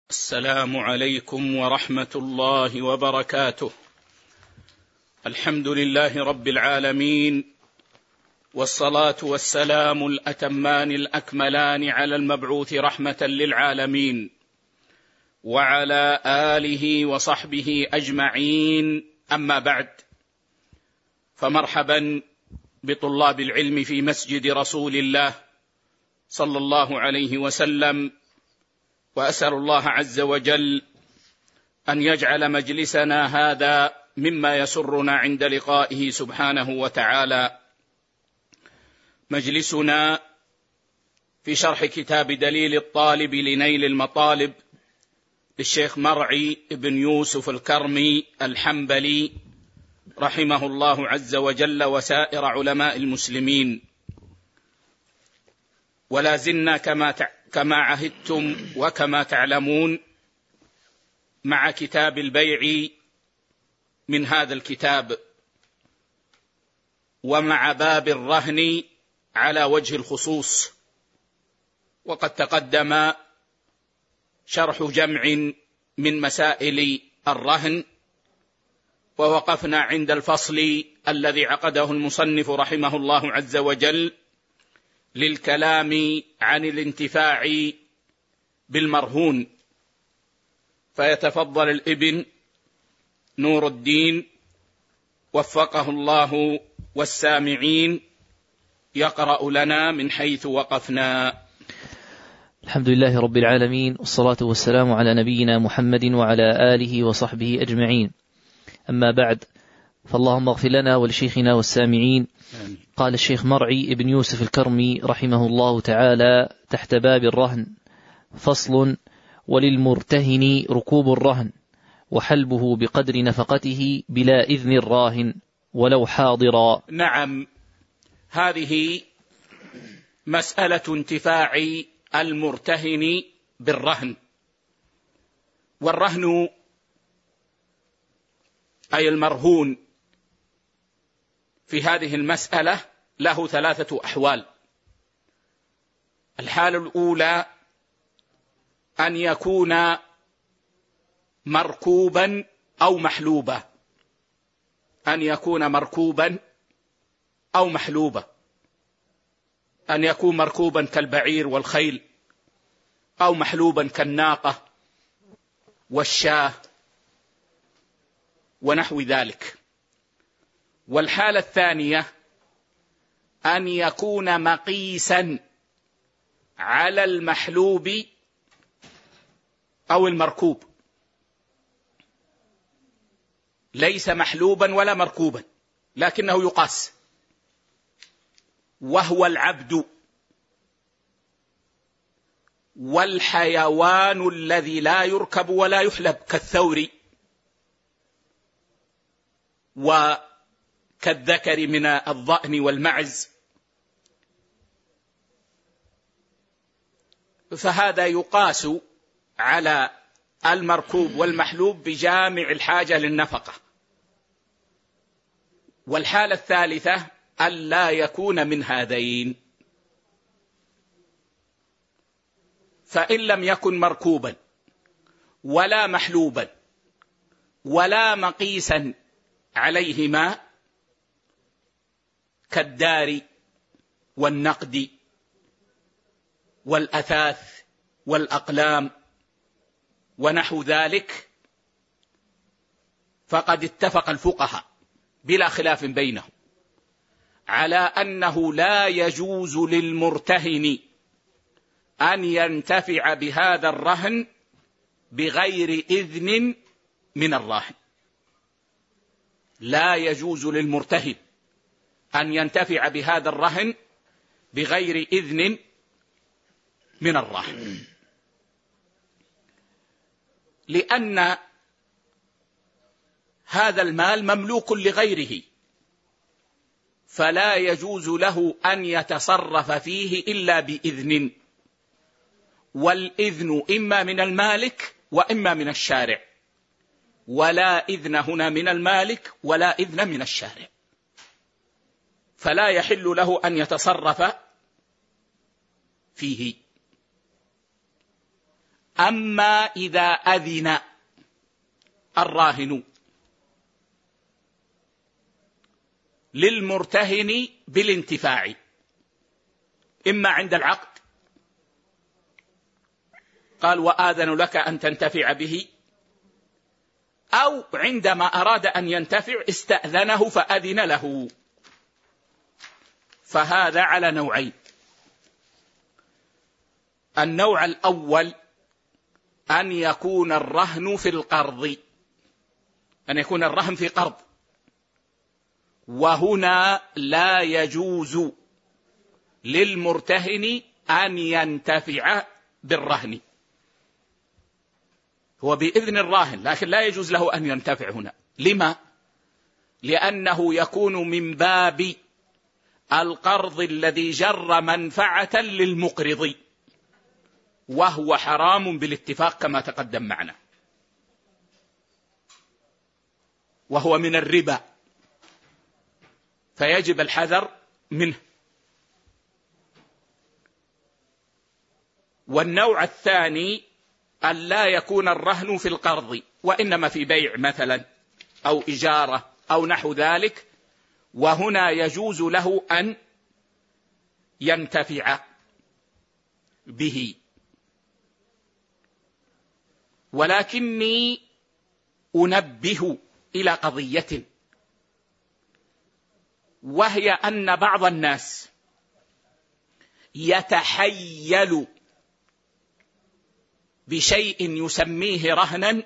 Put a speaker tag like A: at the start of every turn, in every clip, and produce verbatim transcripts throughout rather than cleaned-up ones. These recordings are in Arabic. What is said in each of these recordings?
A: السلام عليكم ورحمة الله وبركاته. الحمد لله رب العالمين، والصلاة والسلام الأتمان الأكملان على المبعوث رحمة للعالمين وعلى آله وصحبه أجمعين، أما بعد، فمرحبا بطلاب العلم في مسجد رسول الله صلى الله عليه وسلم، وأسأل الله عز وجل أن يجعل مجلسنا هذا مما يسرنا عند لقائه سبحانه وتعالى. مجلسنا في شرح كتاب دليل الطالب لنيل المطالب للشيخ مرعي بن يوسف الكرمي الحنبلي رحمه الله عز وجل وسائر علماء المسلمين، ولا زلنا كما كما عهدتم وكما تعلمون مع كتاب البيع من هذا الكتاب، ومع باب الرهن على وجه الخصوص. وقد تقدم شرح جمع من مسائل الرهن، ووقفنا عند الفصل الذي عقده المصنف رحمه الله عز وجل للكلام عن الانتفاع بالمرهون. فيتفضل الابن نور الدين وفقه الله والسامعين يقرأ لنا من حيث وقفنا.
B: الحمد لله رب العالمين، والصلاة والسلام على نبينا محمد وعلى آله وصحبه أجمعين، أما بعد، فاللهم اغفر لنا ولشيخنا والسامعين. قال الشيخ مرعي بن يوسف الكرمي رحمه الله تعالى تحت باب الرهن: فصل: وللمرتهن ركوب الرهن وحلبه بقدر نفقته بلا إذن الراهن ولو حاضرا.
A: نعم، هذه مسألة انتفاع المرتهن بالرهن. والرهن أي المرهون في هذه المسألة له ثلاثة أحوال. الحالة الأولى أن يكون مركوبا أو محلوبا، أن يكون مركوبا أو محلوبا، أن يكون مركوبا كالبعير والخيل، أو محلوبا كالناقة والشاة ونحو ذلك. والحالة الثانية أن يكون مقيسا على المحلوب أو المركوب، ليس محلوبا ولا مركوبا لكنه يقاس، وهو العبد والحيوان الذي لا يركب ولا يحلب كالثور وكالذكر من الضأن والمعز، فهذا يقاس على المركوب والمحلوب بجامع الحاجة للنفقة. والحالة الثالثة ألا يكون من هذين، فإن لم يكن مركوبا ولا محلوبا ولا مقيسا عليهما كالدار والنقد والأثاث والأقلام ونحو ذلك، فقد اتفق الفقهاء بلا خلاف بينهم على أنه لا يجوز للمرتهن أن ينتفع بهذا الرهن بغير إذن من الراهن. لا يجوز للمرتهن أن ينتفع بهذا الرهن بغير إذن من الراهن، لأن هذا المال مملوك لغيره، فلا يجوز له أن يتصرف فيه إلا بإذن، والإذن إما من المالك وإما من الشارع، ولا إذن هنا من المالك ولا إذن من الشارع، فلا يحل له أن يتصرف فيه. أما إذا أذن الراهن للمرتهن بالانتفاع، إما عند العقد قال وآذن لك أن تنتفع به، أو عندما أراد أن ينتفع استأذنه فأذن له، فهذا على نوعين. النوع الأول أن يكون الرهن في القرض، أن يكون الرهن في قرض، وهنا لا يجوز للمرتهن أن ينتفع بالرهن، هو بإذن الراهن لكن لا يجوز له أن ينتفع هنا. لما؟ لأنه يكون من باب القرض الذي جر منفعة للمقرض، وهو حرام بالاتفاق كما تقدم معنا، وهو من الربا، فيجب الحذر منه. والنوع الثاني أن لا يكون الرهن في القرض، وإنما في بيع مثلا أو إجارة أو نحو ذلك، وهنا يجوز له أن ينتفع به. ولكني أنبه إلى قضية، وهي أن بعض الناس يتحيل بشيء يسميه رهنا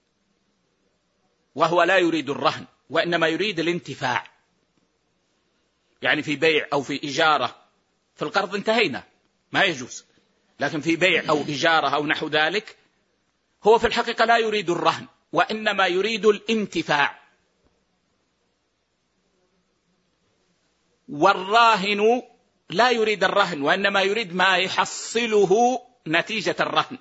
A: وهو لا يريد الرهن، وإنما يريد الانتفاع. يعني في بيع أو في إجارة، في القرض انتهينا ما يجوز، لكن في بيع أو إجارة أو نحو ذلك هو في الحقيقة لا يريد الرهن، وإنما يريد الانتفاع. والراهن لا يريد الرهن، وإنما يريد ما يحصله نتيجة الرهن،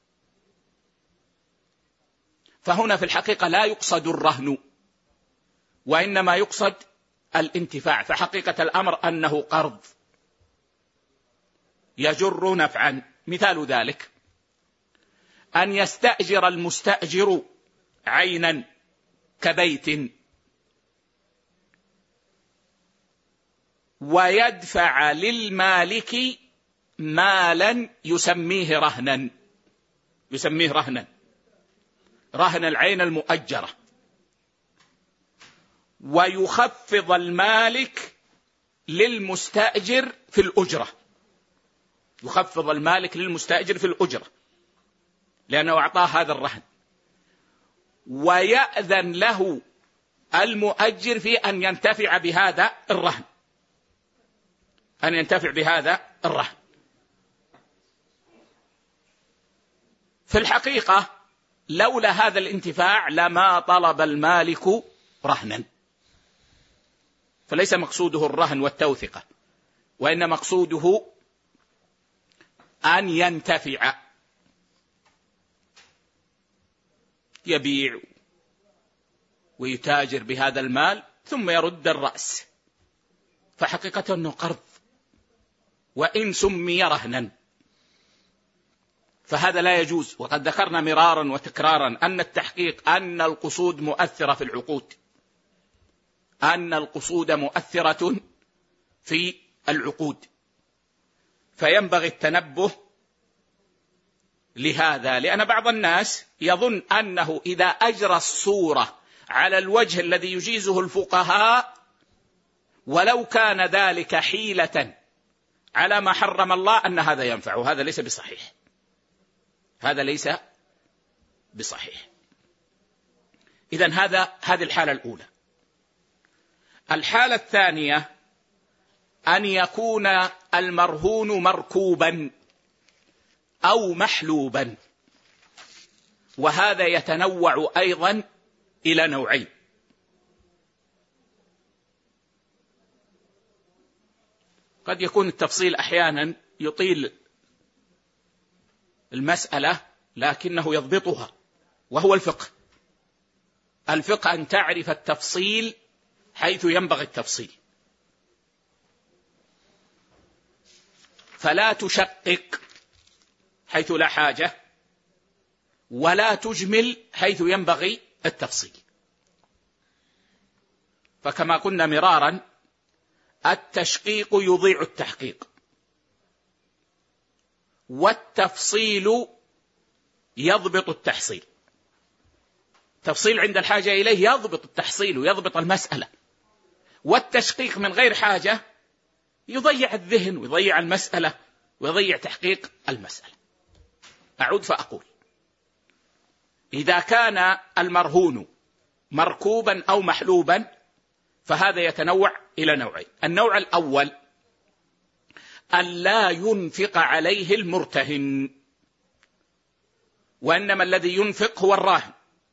A: فهنا في الحقيقة لا يقصد الرهن وإنما يقصد الانتفاع. فحقيقة الأمر أنه قرض يجر نفعا. مثال ذلك أن يستأجر المستأجر عينا كبيت ويدفع للمالك مالا يسميه رهنا، يسميه رهنا رهن العين المؤجرة، ويخفض المالك للمستأجر في الأجرة، يخفض المالك للمستأجر في الأجرة لأنه أعطاه هذا الرهن، ويأذن له المؤجر في أن ينتفع بهذا الرهن، أن ينتفع بهذا الرهن. في الحقيقة لولا هذا الانتفاع لما طلب المالك رهنا، فليس مقصوده الرهن والتوثقة، وإن مقصوده أن ينتفع، يبيع ويتاجر بهذا المال ثم يرد الرأس، فحقيقة أنه قرض وإن سمي رهنا، فهذا لا يجوز. وقد ذكرنا مرارا وتكرارا أن التحقيق أن القصود مؤثرة في العقود، أن القصود مؤثرة في العقود، فينبغي التنبه لهذا، لأن بعض الناس يظن أنه إذا أجرى الصورة على الوجه الذي يجيزه الفقهاء ولو كان ذلك حيلة على ما حرم الله أن هذا ينفع، وهذا ليس بصحيح، هذا ليس بصحيح. إذن هذا هذه الحالة الأولى. الحالة الثانية أن يكون المرهون مركوبا أو محلوبا، وهذا يتنوع أيضا إلى نوعين. قد يكون التفصيل أحيانا يطيل المسألة لكنه يضبطها، وهو الفقه. الفقه أن تعرف التفصيل حيث ينبغي التفصيل، فلا تشقق حيث لا حاجة، ولا تجمل حيث ينبغي التفصيل. فكما قلنا مرارا التشقيق يضيع التحقيق، والتفصيل يضبط التحصيل. تفصيل عند الحاجة إليه يضبط التحصيل ويضبط المسألة، والتشقيق من غير حاجة يضيع الذهن ويضيع المسألة ويضيع تحقيق المسألة. أعود فأقول: إذا كان المرهون مركوبا أو محلوبا فهذا يتنوع إلى نوعين. النوع الأول أن لا ينفق عليه المرتهن، وإنما الذي ينفق هو الراهن،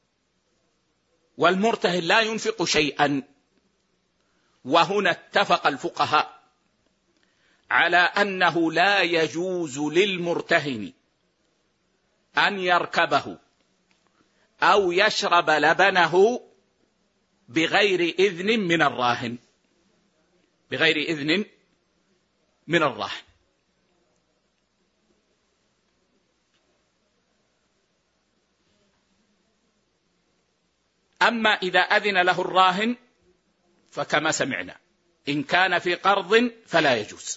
A: والمرتهن لا ينفق شيئا. وهنا اتفق الفقهاء على أنه لا يجوز للمرتهن أن يركبه أو يشرب لبنه بغير إذن من الراهن، بغير إذن من الراهن. أما إذا أذن له الراهن فكما سمعنا إن كان في قرض فلا يجوز،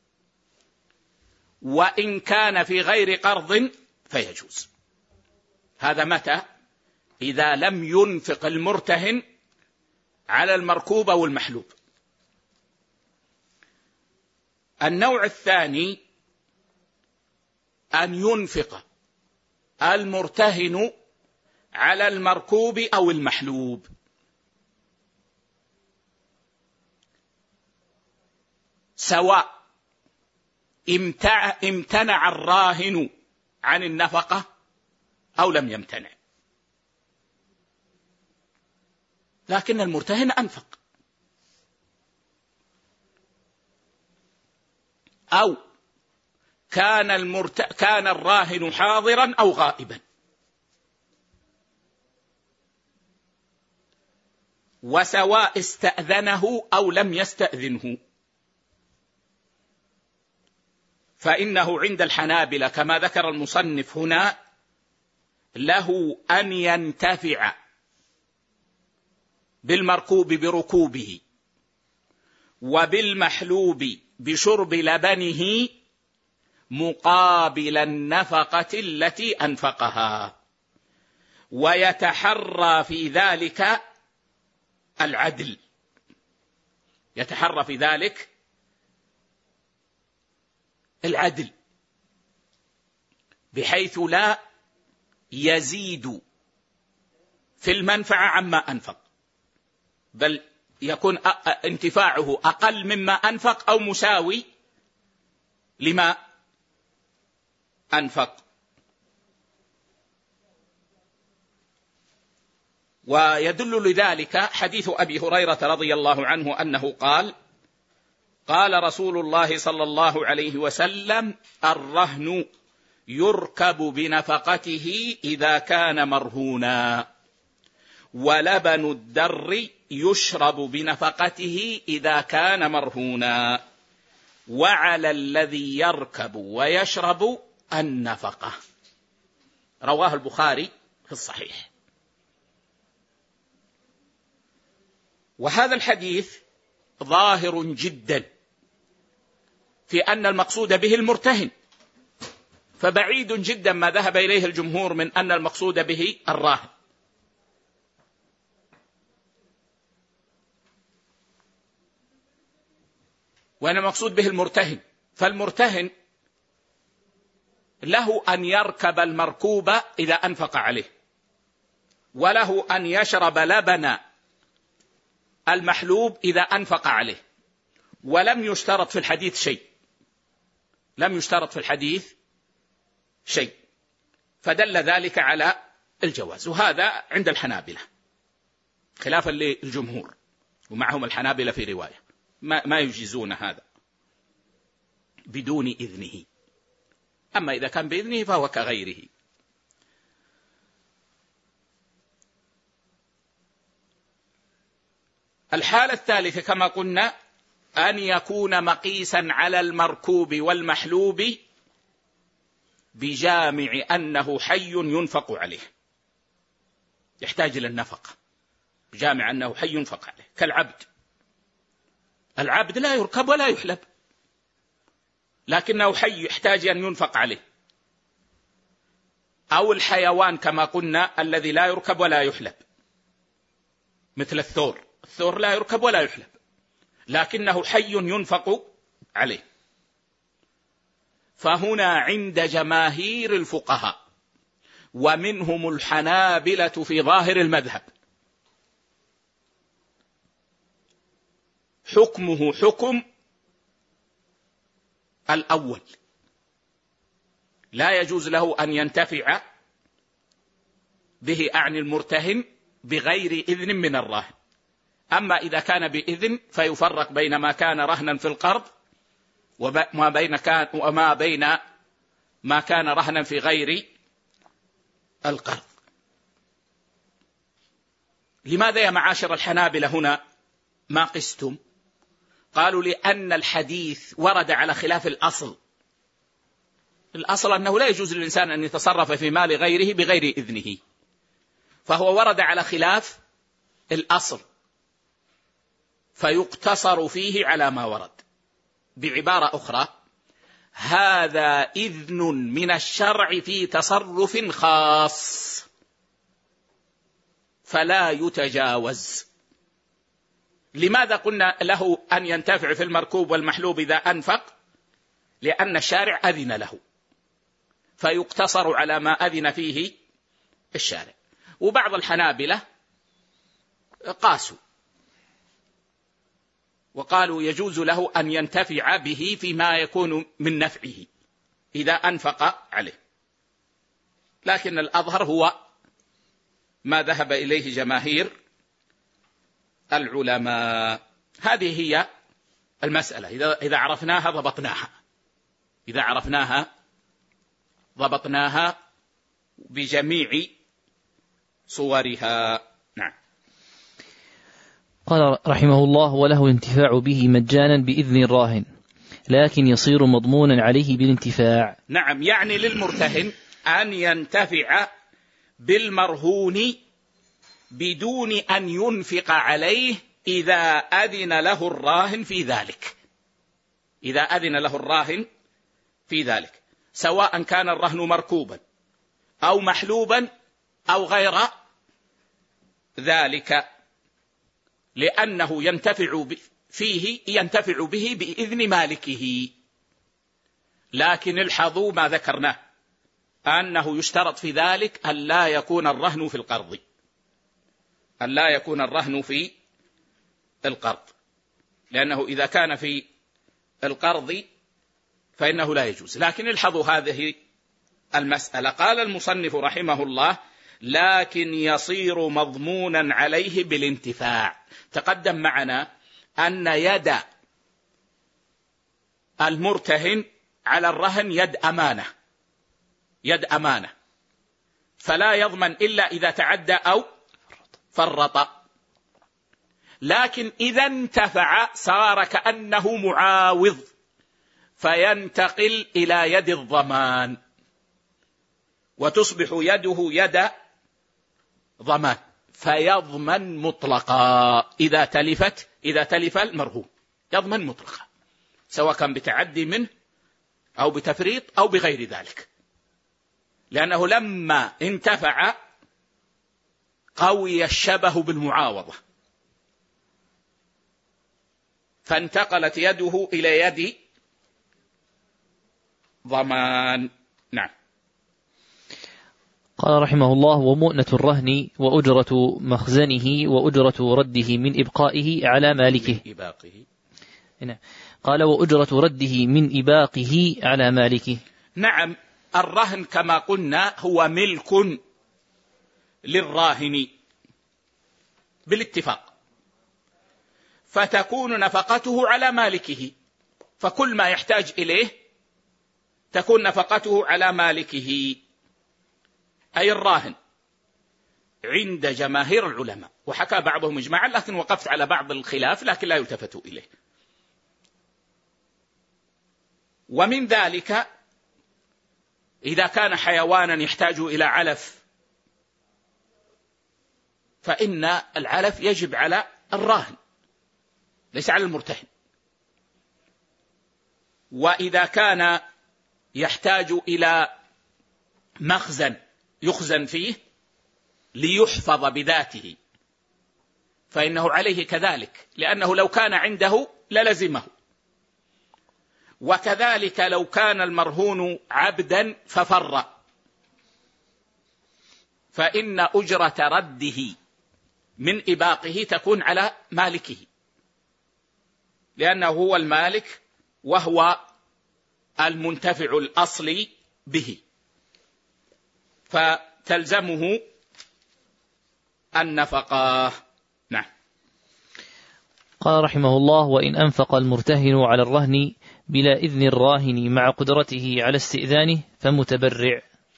A: وإن كان في غير قرض فيجوز. هذا متى؟ إذا لم ينفق المرتهن على المركوب أو المحلوب. النوع الثاني أن ينفق المرتهن على المركوب أو المحلوب، سواء امتنع الراهن عن النفقة أو لم يمتنع، لكن المرتهن أنفق، أو كان, المرت... كان الراهن حاضرا أو غائبا، وسواء استأذنه أو لم يستأذنه. فإنه عند الحنابلة كما ذكر المصنف هنا له أن ينتفع بالمركوب بركوبه وبالمحلوب بشرب لبنه مقابل النفقة التي أنفقها، ويتحرى في ذلك العدل، يتحرى في ذلك العدل بحيث لا يزيد في المنفعة عما أنفق، بل يكون انتفاعه أقل مما أنفق أو مساوي لما أنفق. ويدل لذلك حديث أبي هريرة رضي الله عنه أنه قال: قال رسول الله صلى الله عليه وسلم: الرهن يركب بنفقته إذا كان مرهونا، ولبن الدر يشرب بنفقته إذا كان مرهونا، وعلى الذي يركب ويشرب النفقة. رواه البخاري في الصحيح. وهذا الحديث ظاهر جدا في أن المقصود به المرتهن، فبعيد جدا ما ذهب إليه الجمهور من أن المقصود به الراهن. وأن المقصود به المرتهن، فالمرتهن له أن يركب المركوب إذا أنفق عليه، وله أن يشرب لبن المحلوب إذا أنفق عليه، ولم يشترط في الحديث شيء، لم يشترط في الحديث شيء، فدل ذلك على الجواز. وهذا عند الحنابلة خلافا للجمهور، ومعهم الحنابلة في رواية ما, ما يجيزون هذا بدون إذنه، أما إذا كان بإذنه فهو كغيره. الحالة الثالثة كما قلنا أن يكون مقيسا على المركوب والمحلوب بجامع أنه حي ينفق عليه، يحتاج إلى النفقة بجامع أنه حي ينفق عليه، كالعبد. العبد لا يركب ولا يحلب، لكنه حي يحتاج أن ينفق عليه. أو الحيوان كما قلنا الذي لا يركب ولا يحلب، مثل الثور، الثور لا يركب ولا يحلب لكنه حي ينفق عليه. فهنا عند جماهير الفقهاء ومنهم الحنابلة في ظاهر المذهب حكمه حكم الأول، لا يجوز له أن ينتفع به أعني المرتهن بغير إذن من الراهن. أما إذا كان بإذن فيفرق بين ما كان رهنا في القرض وما بين كان وما بين ما كان رهنا في غير القرض. لماذا يا معاشر الحنابلة هنا ما قستم؟ قالوا لأن الحديث ورد على خلاف الأصل. الأصل أنه لا يجوز للإنسان أن يتصرف في مال غيره بغير إذنه، فهو ورد على خلاف الأصل فيقتصر فيه على ما ورد. بعبارة أخرى، هذا إذن من الشرع في تصرف خاص فلا يتجاوز. لماذا قلنا له أن ينتفع في المركوب والمحلوب إذا أنفق؟ لأن الشارع أذن له فيقتصر على ما أذن فيه الشارع. وبعض الحنابلة قاسوا وقالوا يجوز له أن ينتفع به فيما يكون من نفعه إذا أنفق عليه، لكن الأظهر هو ما ذهب إليه جماهير العلماء. هذه هي المسألة، إذا عرفناها ضبطناها، إذا عرفناها ضبطناها بجميع صورها. نعم.
B: قال رحمه الله: وله الانتفاع به مجانا بإذن الراهن، لكن يصير مضمونا عليه بالانتفاع.
A: نعم، يعني للمرتهن أن ينتفع بالمرهون بدون أن ينفق عليه إذا أذن له الراهن في ذلك، إذا أذن له الراهن في ذلك، سواء كان الرهن مركوبا أو محلوبا أو غير ذلك، لأنه ينتفع فيه ينتفع به بإذن مالكه. لكن الحظوا ما ذكرناه أنه يشترط في ذلك أن لا يكون الرهن في القرض، أن لا يكون الرهن في القرض، لأنه إذا كان في القرض فإنه لا يجوز. لكن الحظوا هذه المسألة. قال المصنف رحمه الله: لكن يصير مضمونا عليه بالانتفاع. تقدم معنا أن يد المرتهن على الرهن يد أمانة، يد أمانة، فلا يضمن إلا إذا تعدى أو فرط. لكن إذا انتفع صار كأنه معاوض فينتقل إلى يد الضمان وتصبح يده يد ضمان، فيضمن مطلقا إذا تلفت إذا تلف المرهون، يضمن مطلقا سواء كان بتعدي منه أو بتفريط أو بغير ذلك، لأنه لما انتفع قوي الشبه بالمعاوضة فانتقلت يده إلى يد ضمان. نعم.
B: قال رحمه الله: ومؤنة الرهن وأجرة مخزنه وأجرة رده من إبقائه على مالكه.
A: من إباقه.
B: نعم. قال: وأجرة رده من إباقه على مالكه.
A: نعم، الرهن كما قلنا هو ملك للراهن بالاتفاق، فتكون نفقته على مالكه، فكل ما يحتاج إليه تكون نفقته على مالكه، أي الراهن، عند جماهير العلماء. وحكى بعضهم إجماعا، لكن وقفت على بعض الخلاف لكن لا يلتفت إليه. ومن ذلك إذا كان حيوانا يحتاج إلى علف فإن العلف يجب على الراهن ليس على المرتهن. وإذا كان يحتاج إلى مخزن يخزن فيه ليحفظ بذاته فإنه عليه كذلك، لأنه لو كان عنده للزمه. وكذلك لو كان المرهون عبدا ففر فإن أجرة رده من إباقه تكون على مالكه، لأنه هو المالك وهو المنتفع الأصلي به، فتلزمه النفقة. نعم.
B: قال رحمه الله: وإن أنفق المرتهن على الرهن بلا إذن الراهن مع قدرته على استئذانه فمتبرع.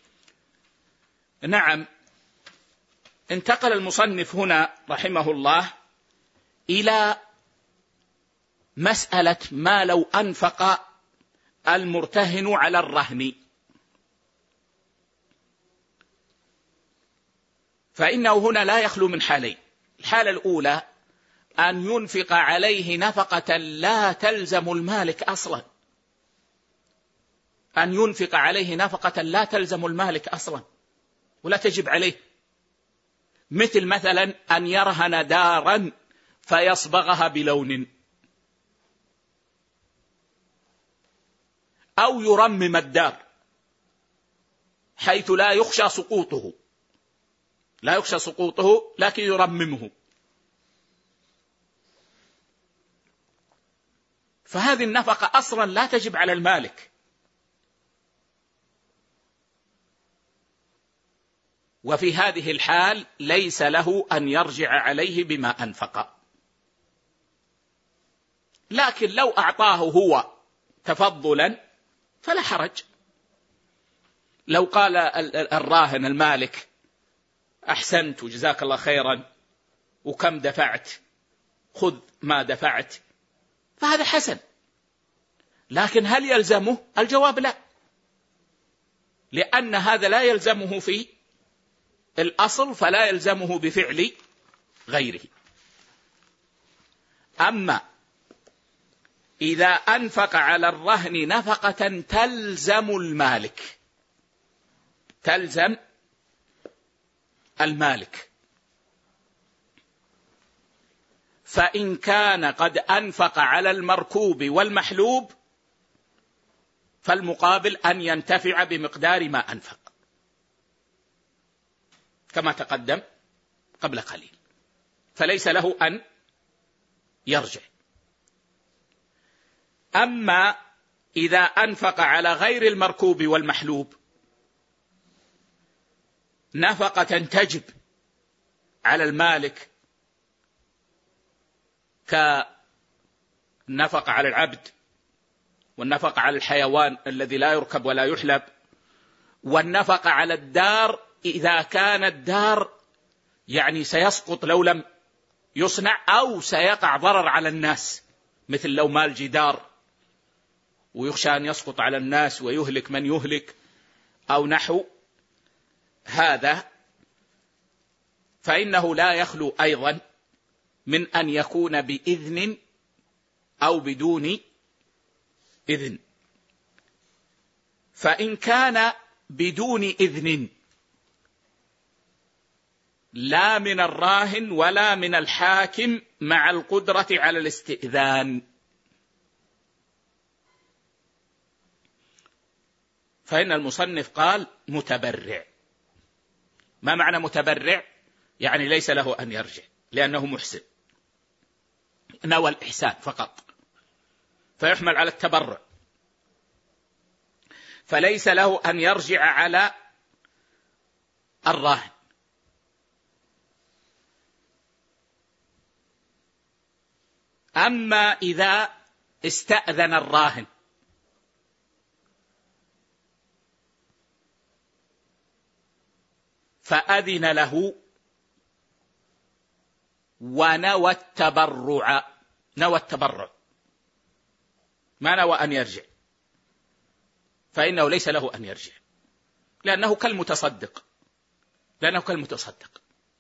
A: نعم. انتقل المصنف هنا رحمه الله إلى مسألة ما لو أنفق المرتهن على الرهن، فإنه هنا لا يخلو من حالين. الحالة الأولى أن ينفق عليه نفقة لا تلزم المالك أصلا، أن ينفق عليه نفقة لا تلزم المالك أصلا ولا تجب عليه، مثل مثلا أن يرهن دارا فيصبغها بلون، أو يرمم الدار حيث لا يخشى سقوطه، لا يخشى سقوطه لكن يرممه، فهذه النفقة أصلا لا تجب على المالك. وفي هذه الحال ليس له أن يرجع عليه بما أنفق. لكن لو أعطاه هو تفضلا فلا حرج. لو قال الراهن المالك: أحسنت وجزاك الله خيرا وكم دفعت، خذ ما دفعت، فهذا حسن. لكن هل يلزمه؟ الجواب لا، لأن هذا لا يلزمه في الأصل فلا يلزمه بفعل غيره. أما إذا أنفق على الرهن نفقة تلزم المالك، تلزم المالك، فإن كان قد أنفق على المركوب والمحلوب فالمقابل أن ينتفع بمقدار ما أنفق كما تقدم قبل قليل، فليس له أن يرجع. أما إذا أنفق على غير المركوب والمحلوب نفقة تجب على المالك كالنفقة على العبد، والنفقة على الحيوان الذي لا يركب ولا يحلب، والنفقة على الدار إذا كان الدار يعني سيسقط لو لم يصنع، أو سيقع ضرر على الناس، مثل لو مال جدار ويخشى أن يسقط على الناس ويهلك من يهلك أو نحو هذا، فإنه لا يخلو أيضا من أن يكون بإذن أو بدون إذن. فإن كان بدون إذن لا من الراهن ولا من الحاكم مع القدرة على الاستئذان فإن المصنف قال متبرع. ما معنى متبرع؟ يعني ليس له أن يرجع لأنه محسن، نوى الإحسان فقط، فيحمل على التبرع، فليس له أن يرجع على الراهن. أما إذا استأذن الراهن فأذن له ونوى التبرع، نوى التبرع ما نوى أن يرجع، فإنه ليس له أن يرجع، لأنه كالمتصدق لأنه كالمتصدق.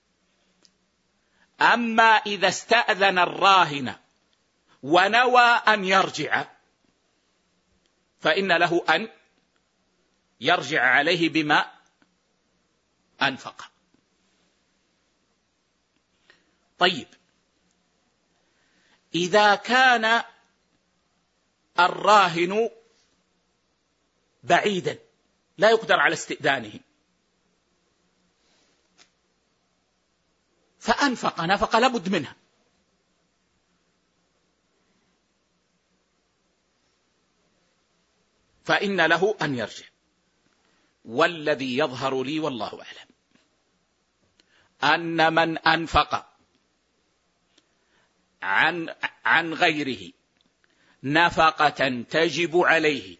A: أما إذا استأذن الراهن ونوى أن يرجع فإن له أن يرجع عليه بما أنفق. طيب، إذا كان الراهن بعيدا لا يقدر على استئذانه فأنفق نفقة لابد منها، فإن له أن يرجع. والذي يظهر لي والله أعلم أن من أنفق عن عن غيره نفقة تجب عليه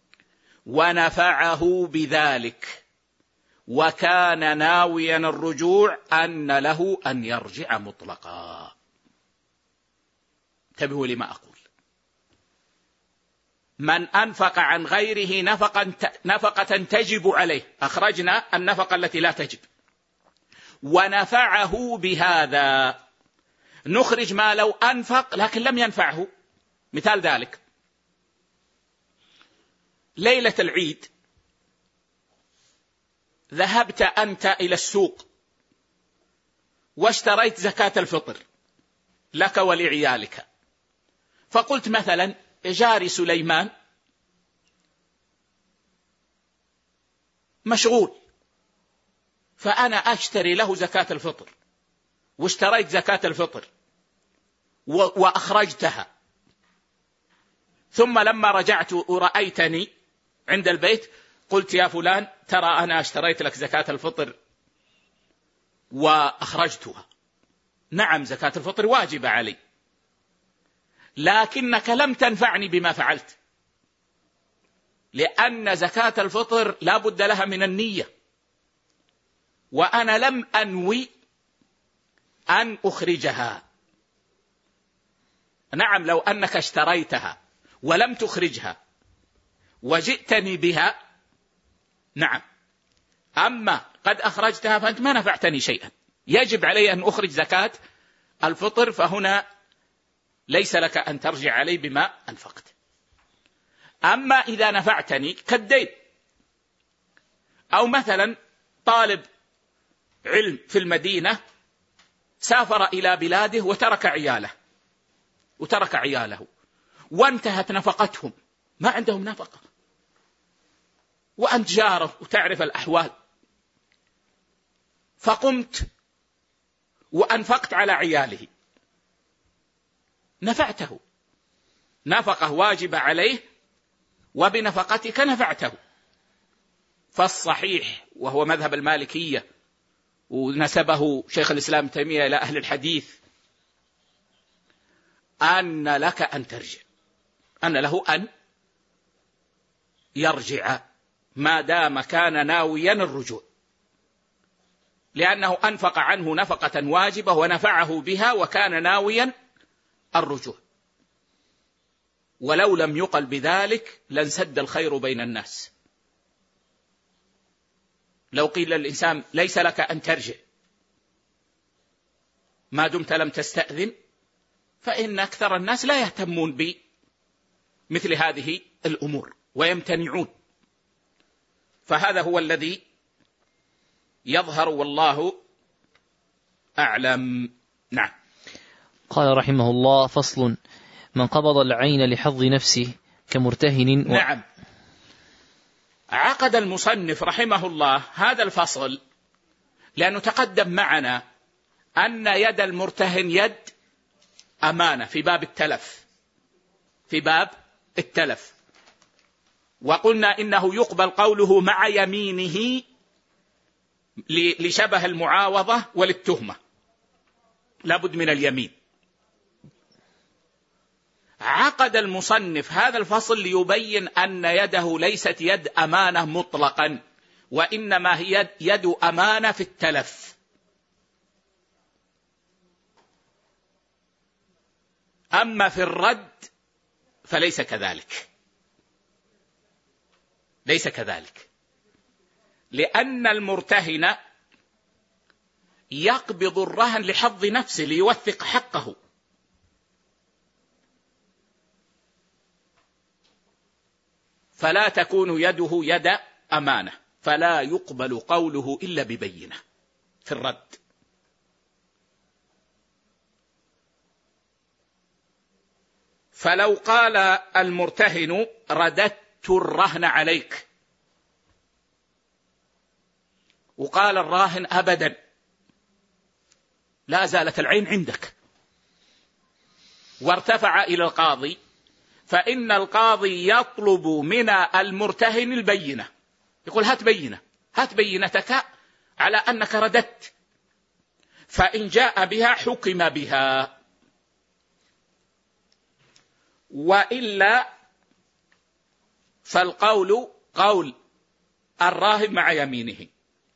A: ونفعه بذلك وكان ناويا الرجوع أن له أن يرجع مطلقا. انتبهوا لما أقول. من أنفق عن غيره نفقا نفقة تجب عليه، أخرجنا النفقة التي لا تجب، ونفعه بهذا، نخرج ما لو أنفق لكن لم ينفعه. مثال ذلك ليلة العيد ذهبت أنت إلى السوق واشتريت زكاة الفطر لك ولعيالك، فقلت مثلا جاري سليمان مشغول فأنا أشتري له زكاة الفطر، واشتريت زكاة الفطر وأخرجتها، ثم لما رجعت ورأيتني عند البيت قلت يا فلان ترى أنا اشتريت لك زكاة الفطر وأخرجتها. نعم زكاة الفطر واجبة علي، لكنك لم تنفعني بما فعلت، لأن زكاة الفطر لا بد لها من النية، وأنا لم أنوي أن أخرجها. نعم لو أنك اشتريتها ولم تخرجها وجئتني بها نعم، أما قد أخرجتها فأنت ما نفعتني شيئا، يجب علي أن أخرج زكاة الفطر، فهنا ليس لك أن ترجع علي بما أنفقت. أما إذا نفعتني كالدين، أو مثلا طالب علم في المدينة سافر إلى بلاده وترك عياله وترك عياله وانتهت نفقتهم، ما عندهم نفقة، وأنت جاره وتعرف الأحوال، فقمت وأنفقت على عياله، نفعته، نفقة واجبة عليه وبنفقتك نفعته. فالصحيح وهو مذهب المالكية ونسبه شيخ الإسلام تيمية إلى أهل الحديث أن لك أن ترجع، أن له أن يرجع ما دام كان ناويا الرجوع، لأنه أنفق عنه نفقة واجبة ونفعه بها وكان ناويا الرجوع. ولو لم يقل بذلك لانسد الخير بين الناس. لو قيل للإنسان ليس لك أن ترجع ما دمت لم تستأذن، فإن أكثر الناس لا يهتمون بمثل هذه الأمور ويمتنعون. فهذا هو الذي يظهر والله أعلم. نعم.
B: قال رحمه الله: فصل: من قبض العين لحظ نفسه كمرتهن و...
A: نعم. عقد المصنف رحمه الله هذا الفصل لأنه تقدم معنا أن يد المرتهن يد أمانة في باب التلف في باب التلف وقلنا إنه يقبل قوله مع يمينه لشبه المعاوضة وللتهمة، لابد من اليمين. عقد المصنف هذا الفصل ليبين أن يده ليست يد أمانة مطلقا، وإنما هي يد أمانة في التلف. أما في الرد فليس كذلك، ليس كذلك، لأن المرتهن يقبض الرهن لحظ نفسه ليوثق حقه، فلا تكون يده يد أمانة، فلا يقبل قوله إلا ببينة في الرد. فلو قال المرتهن رددت الرهن عليك، وقال الراهن أبدا لا زالت العين عندك، وارتفع إلى القاضي، فإن القاضي يطلب من المرتهن البينة، يقول هات بينة، هات بينتك على أنك رددت، فإن جاء بها حكم بها، وإلا فالقول قول الراهن مع يمينه،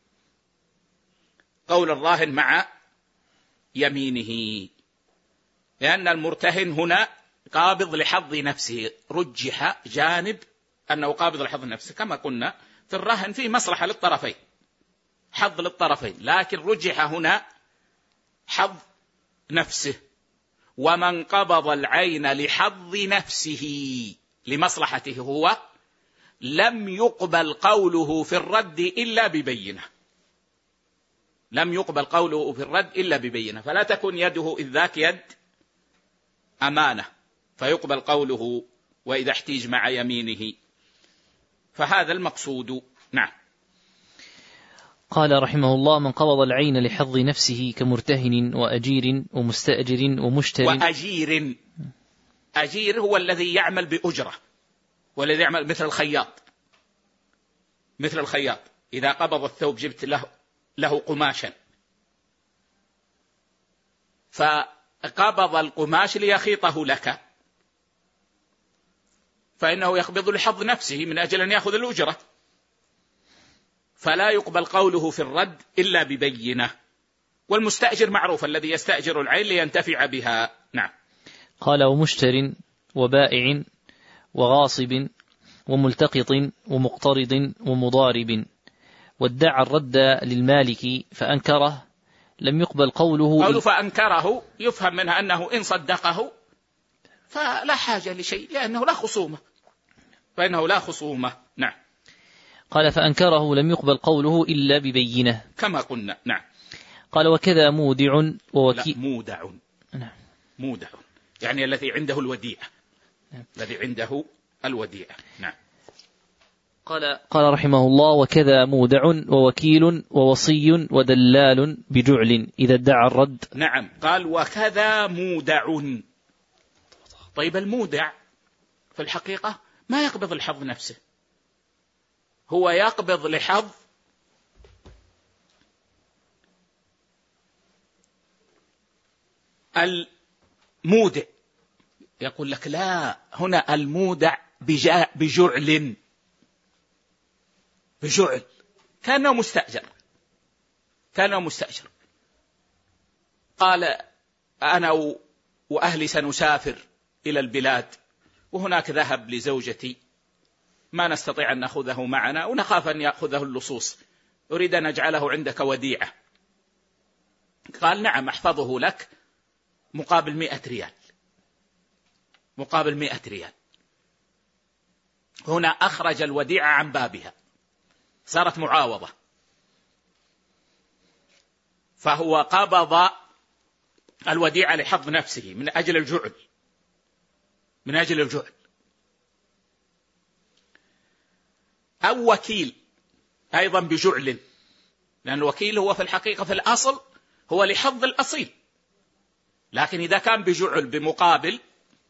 A: قول الراهن مع يمينه، لأن المرتهن هنا قابض لحظ نفسه، رجح جانب أنه قابض لحظ نفسه، كما قلنا في الرهن في مصلحة للطرفين، حظ للطرفين، لكن رجح هنا حظ نفسه. ومن قبض العين لحظ نفسه لمصلحته هو لم يقبل قوله في الرد إلا ببينة، لم يقبل قوله في الرد إلا ببينة، فلا تكون يده إذ ذاك يد أمانة فيقبل قوله وإذا احتيج مع يمينه، فهذا المقصود. نعم.
B: قال رحمه الله: من قبض العين لحظ نفسه كمرتهن وأجير ومستأجر ومشتر.
A: وأجير، أجير هو الذي يعمل بأجرة، والذي يعمل مثل الخياط، مثل الخياط إذا قبض الثوب جبت له له قماشا، فقبض القماش ليخيطه لك، فإنه يقبض لحظ نفسه من أجل أن يأخذ الأجرة، فلا يقبل قوله في الرد إلا ببينة. والمستأجر معروف الذي يستأجر العين لينتفع بها. نعم.
B: قال: ومشتر وبائع وغاصب وملتقط ومقترض ومضارب، وادعى الرد للمالك فأنكره لم يقبل قوله.
A: قوله فأنكره يفهم منها أنه إن صدقه فلا حاجة لشيء، لأنه لا خصومة، فإنه لا خصومة. نعم.
B: قال: فأنكره لم يقبل قوله إلا ببينة
A: كما قلنا. نعم.
B: قال: وكذا مودع ووكيل.
A: لا، مودع.
B: نعم.
A: مودع يعني الذي عنده الوديعة. نعم. الذي عنده الوديعة. نعم.
B: قال قال رحمه الله: وكذا مودع ووكيل ووصي ودلال بجعل إذا ادعى الرد.
A: نعم. قال: وكذا مودع. طيب المودع في الحقيقة ما يقبض الحظ نفسه، هو يقبض لحظ المودع. يقول لك لا، هنا المودع بجعل، بجعل كانه مستأجر، كانه مستأجر. قال: أنا وأهلي سنسافر إلى البلاد، وهناك ذهب لزوجتي ما نستطيع أن نأخذه معنا ونخاف أن يأخذه اللصوص، أريد أن أجعله عندك وديعة. قال: نعم أحفظه لك مقابل مئة ريال، مقابل مئة ريال. هنا أخرج الوديعة عن بابها، صارت معاوضة، فهو قبض الوديعة لحظ نفسه من أجل الجعل، من أجل الجعل. أو وكيل أيضا بجعل، لأن الوكيل هو في الحقيقة في الأصل هو لحظ الأصيل، لكن إذا كان بجعل بمقابل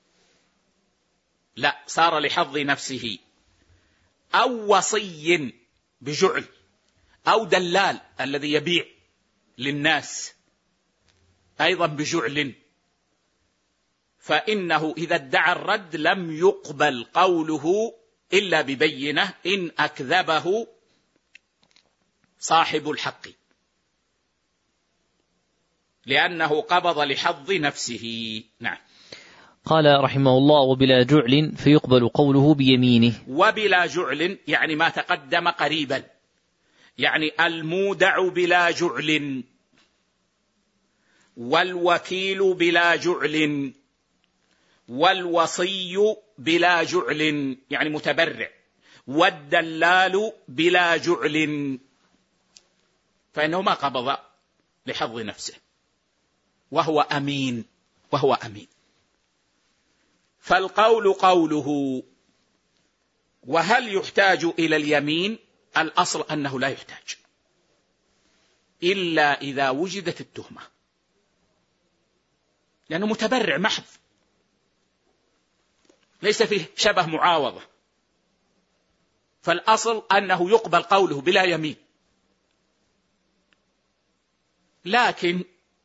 A: لا، صار لحظ نفسه. أو وصي بجعل، أو دلال الذي يبيع للناس أيضا بجعل، فإنه إذا ادعى الرد لم يقبل قوله إلا ببينة إن أكذبه صاحب الحق، لأنه قبض لحظ نفسه. نعم.
B: قال رحمه الله: وبلا جعل فيقبل قوله بيمينه.
A: وبلا جعل يعني ما تقدم قريبا، يعني المودع بلا جعل، والوكيل بلا جعل، والوصي بلا جعل يعني متبرع، والدلال بلا جعل، فإنه ما قبض لحظ نفسه وهو أمين وهو أمين. فالقول قوله. وهل يحتاج إلى اليمين؟ الأصل أنه لا يحتاج إلا إذا وجدت التهمة، لأنه متبرع محض ليس فيه شبه معاوضة، فالأصل أنه يقبل قوله بلا يمين. لكن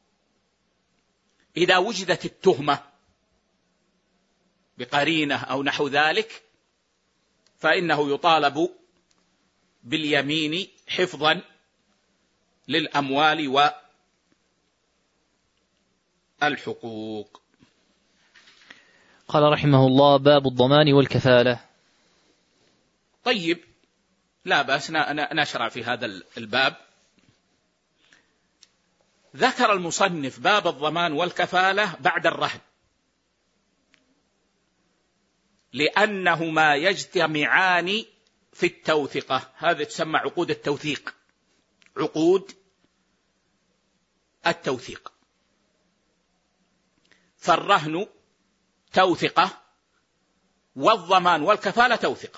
A: إذا وجدت التهمة بقرينة أو نحو ذلك فإنه يطالب باليمين حفظا للأموال والحقوق.
B: قال رحمه الله: باب الضمان والكفالة.
A: طيب، لا بأس نشرع في هذا الباب. ذكر المصنف باب الضمان والكفالة بعد الرهن، لأنهما يجتمعان في التوثقة، هذا تسمى عقود التوثيق، عقود التوثيق. فالرهن توثقة والضمان والكفالة توثقة.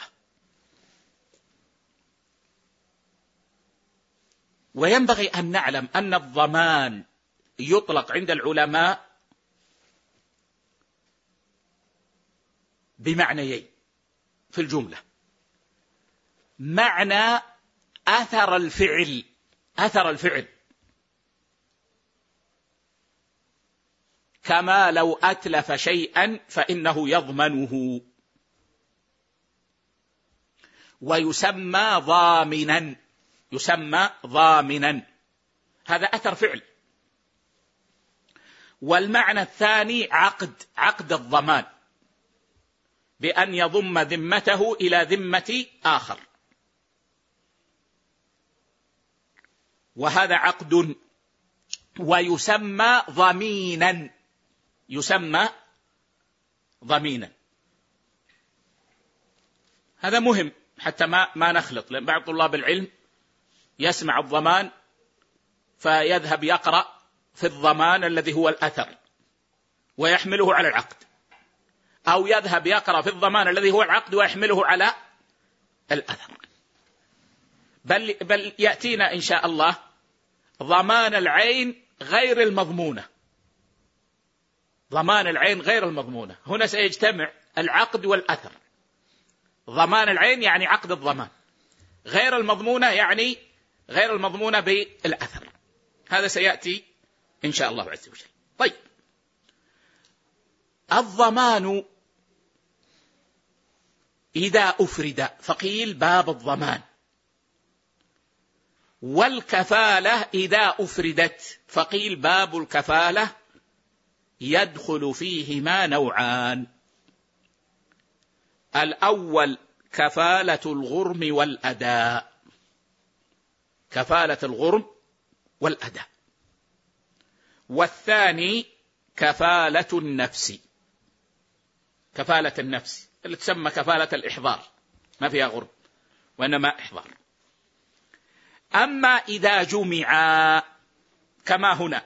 A: وينبغي أن نعلم أن الضمان يطلق عند العلماء بمعنيين في الجملة: معنى أثر الفعل، أثر الفعل كما لو أتلف شيئا فإنه يضمنه، ويسمى ضامنا، يسمى ضامنا، هذا أثر فعل. والمعنى الثاني عقد، عقد الضمان، بأن يضم ذمته إلى ذمة آخر، وهذا عقد، ويسمى ضمينا، يسمى ضمينا. هذا مهم حتى ما ما نخلط، لأن بعض طلاب العلم يسمع الضمان فيذهب يقرأ في الضمان الذي هو الأثر ويحمله على العقد، أو يذهب يقرأ في الضمان الذي هو العقد ويحمله على الأثر. بل, بل يأتينا إن شاء الله ضمان العين غير المضمونة، ضمان العين غير المضمونة، هنا سيجتمع العقد والأثر. ضمان العين يعني عقد الضمان، غير المضمونة يعني غير المضمونة بالأثر، هذا سيأتي إن شاء الله عز وجل. طيب، الضمان إذا أفرد فقيل باب الضمان، والكفالة إذا أفردت فقيل باب الكفالة، يدخل فيهما نوعان: الأول كفالة الغرم والأداء، كفالة الغرم والأداء، والثاني كفالة النفس، كفالة النفس اللي تسمى كفالة الإحضار، ما فيها غرم وإنما إحضار. أما إذا جمعا كما هنا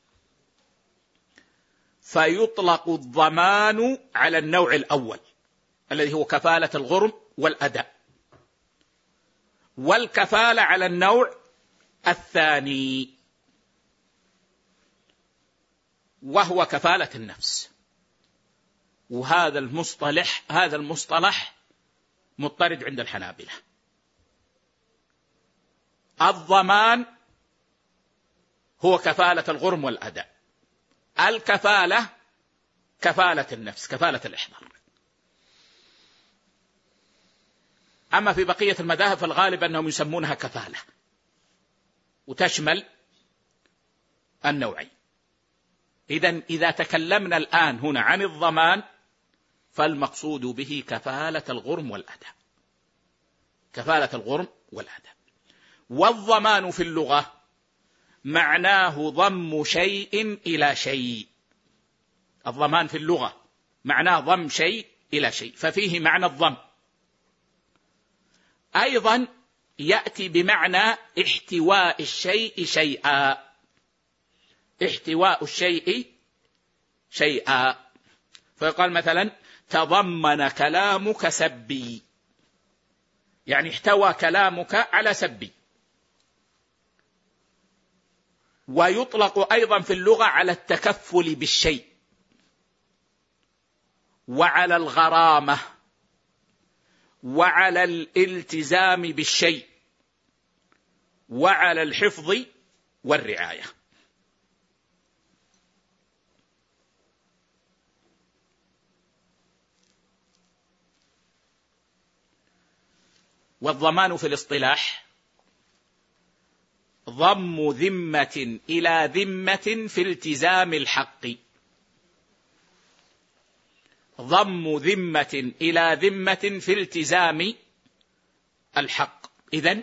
A: فيطلق الضمان على النوع الأول الذي هو كفالة الغرم والأداء، والكفالة على النوع الثاني وهو كفالة النفس. وهذا المصطلح هذا المصطلح مضطرد عند الحنابلة. الضمان هو كفالة الغرم والأداء، الكفالة كفالة النفس، كفالة الإحضار. أما في بقية المذاهب فالغالب أنهم يسمونها كفالة وتشمل النوعين. إذن إذا تكلمنا الآن هنا عن الضمان فالمقصود به كفالة الغرم والأداء، كفالة الغرم والأداء. والضمان في اللغة معناه ضم شيء إلى شيء. الضمان في اللغة معناه ضم شيء إلى شيء، ففيه معنى الضم. أيضا يأتي بمعنى احتواء الشيء شيئا، احتواء الشيء شيئا، فيقال مثلا تضمن كلامك سبي، يعني احتوى كلامك على سبي. ويطلق أيضا في اللغة على التكفل بالشيء، وعلى الغرامة، وعلى الالتزام بالشيء، وعلى الحفظ والرعاية. والضمان في الاصطلاح ضم ذمة إلى ذمة في التزام الحق، ضم ذمة إلى ذمة في التزام الحق. إذن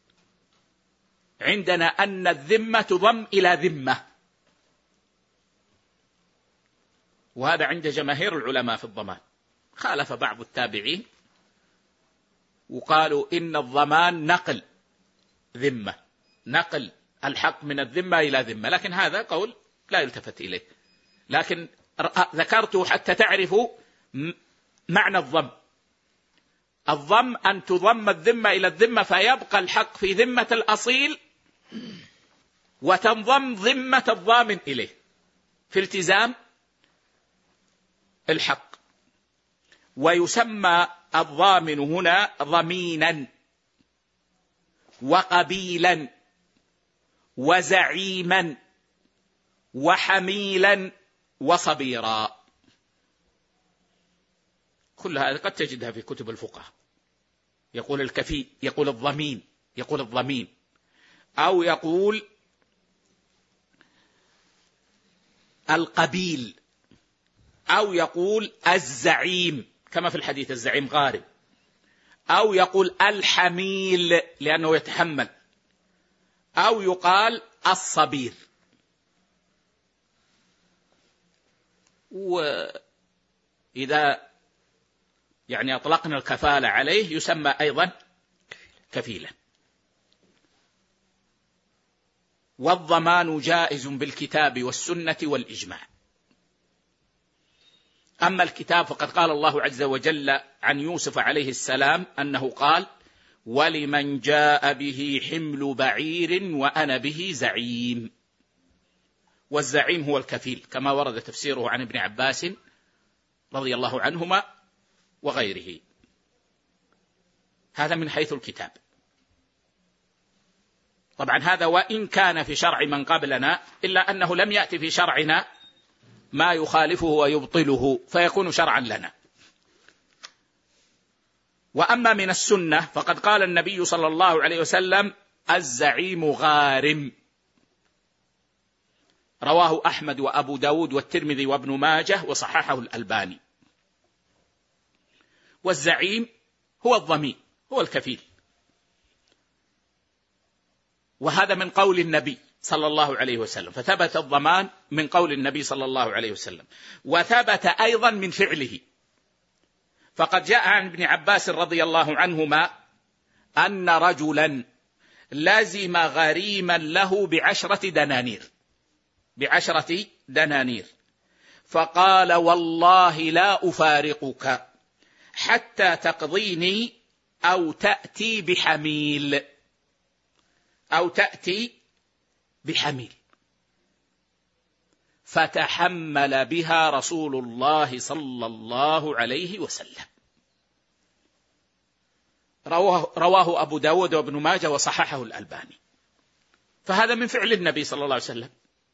A: عندنا أن الذمة تضم إلى ذمة، وهذا عند جماهير العلماء في الضمان. خالف بعض التابعين وقالوا إن الضمان نقل ذمة، نقل الحق من الذمة إلى ذمة، لكن هذا قول لا يلتفت إليه. لكن ذكرته حتى تعرفوا معنى الضم. الضم أن تضم الذمة إلى الذمة فيبقى الحق في ذمة الأصيل، وتنضم ذمة الضامن إليه في التزام الحق. ويسمى الضامن هنا ضمينا وقبيلا وزعيما وحميلا وصبيرا. كل هذا قد تجدها في كتب الفقه. يقول الكفي، يقول الضمين، يقول الضمين، أو يقول القبيل، أو يقول الزعيم كما في الحديث الزعيم غارب، أو يقول الحميل لأنه يتحمل، أو يقال الصبير. وإذا يعني أطلقنا الكفالة عليه يسمى أيضا كفيلا. والضمان جائز بالكتاب والسنة والإجماع. أما الكتاب فقد قال الله عز وجل عن يوسف عليه السلام أنه قال: ولمن جاء به حمل بعير وأنا به زعيم. والزعيم هو الكفيل كما ورد تفسيره عن ابن عباس رضي الله عنهما وغيره. هذا من حيث الكتاب. طبعا هذا وإن كان في شرع من قبلنا، إلا أنه لم يأتي في شرعنا ما يخالفه ويبطله فيكون شرعا لنا. وأما من السنة فقد قال النبي صلى الله عليه وسلم: الزعيم غارم. رواه أحمد وأبو داود والترمذي وابن ماجه وصححه الألباني. والزعيم هو الضمين، هو الكفيل. وهذا من قول النبي صلى الله عليه وسلم، فثبت الضمان من قول النبي صلى الله عليه وسلم، وثبت أيضا من فعله. فقد جاء عن ابن عباس رضي الله عنهما أن رجلا لزم غريما له بعشرة دنانير بعشرة دنانير فقال: والله لا أفارقك حتى تقضيني أو تأتي بحميل أو تأتي بحميل. فتحمل بها رسول الله صلى الله عليه وسلم. رواه, رواه أبو داود وابن ماجه وصححه الألباني. فهذا من فعل النبي صلى الله عليه وسلم،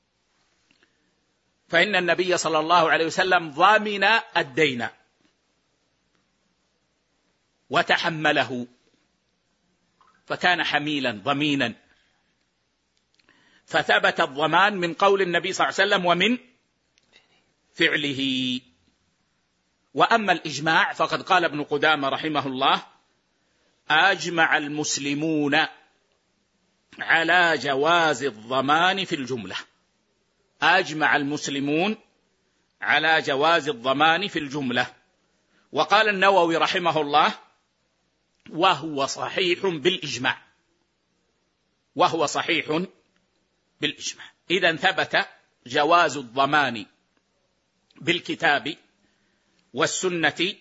A: فإن النبي صلى الله عليه وسلم ضامن الدين وتحمله، فكان حميلا ضمينا. فثبت الضمان من قول النبي صلى الله عليه وسلم ومن فعله. وأما الإجماع فقد قال ابن قدامة رحمه الله: أجمع المسلمون على جواز الضمان في الجملة. أجمع المسلمون على جواز الضمان في الجملة. وقال النووي رحمه الله: وهو صحيح بالإجماع. وهو صحيح بالإجماع. إذن ثبت جواز الضمان بالكتاب والسنة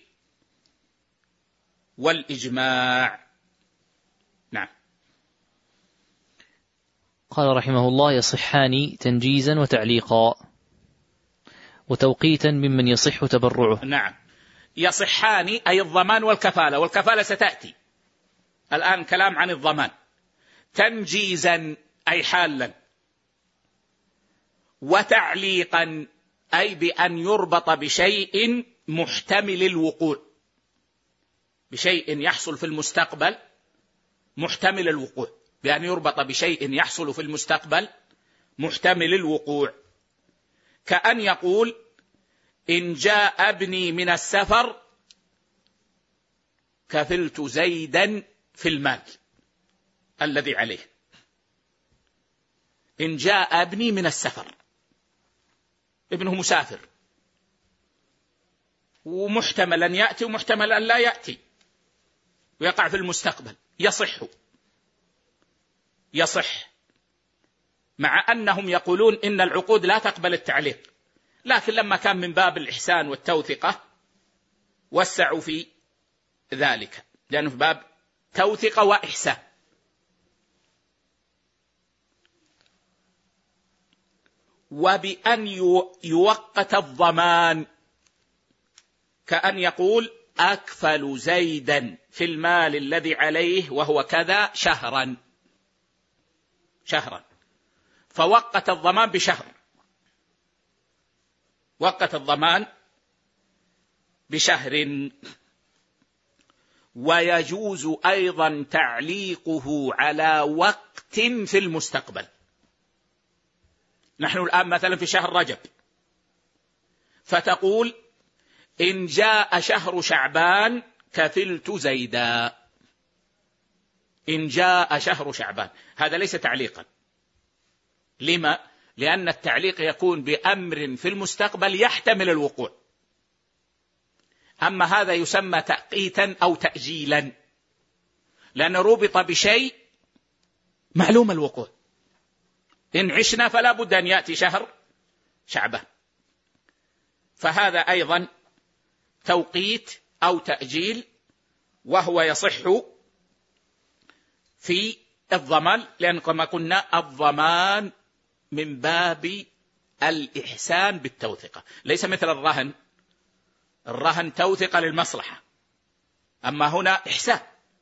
A: والإجماع. نعم.
B: قال رحمه الله: يصحان تنجيزا وتعليقا وتوقيتا ممن يصح تبرعه.
A: نعم، يصحان أي الضمان والكفالة، والكفالة ستأتي الآن كلام عن الضمان. تنجيزا أي حالا، وتعليقا أي بأن يربط بشيء محتمل الوقوع، بشيء يحصل في المستقبل محتمل الوقوع، بأن يربط بشيء يحصل في المستقبل محتمل الوقوع. كأن يقول: إن جاء ابني من السفر كفلت زيدا في المال الذي عليه. إن جاء ابني من السفر، ابنه مسافر، ومحتمل أن يأتي ومحتمل أن لا يأتي ويقع في المستقبل، يصح يصح مع أنهم يقولون إن العقود لا تقبل التعليق، لكن لما كان من باب الإحسان والتوثقة وسعوا في ذلك، لأنه في باب توثقة وإحسان. وبأن يوقت الضمان، كأن يقول: أكفل زيدا في المال الذي عليه وهو كذا شهرا شهرا فوقت الضمان بشهر، وقت الضمان بشهر. ويجوز أيضا تعليقه على وقت في المستقبل. نحن الآن مثلا في شهر رجب، فتقول: إن جاء شهر شعبان كفلت زيدا. إن جاء شهر شعبان، هذا ليس تعليقا. لما؟ لأن التعليق يكون بأمر في المستقبل يحتمل الوقوع، أما هذا يسمى تأقيتا أو تأجيلا، لأن ربط بشيء معلوم الوقوع. إن عشنا فلا بد أن يأتي شهر شعبان، فهذا أيضا توقيت أو تأجيل، وهو يصح في الضمان، لأن كما قلنا الضمان من باب الإحسان بالتوثقة، ليس مثل الرهن. الرهن توثقة للمصلحة، أما هنا إحسان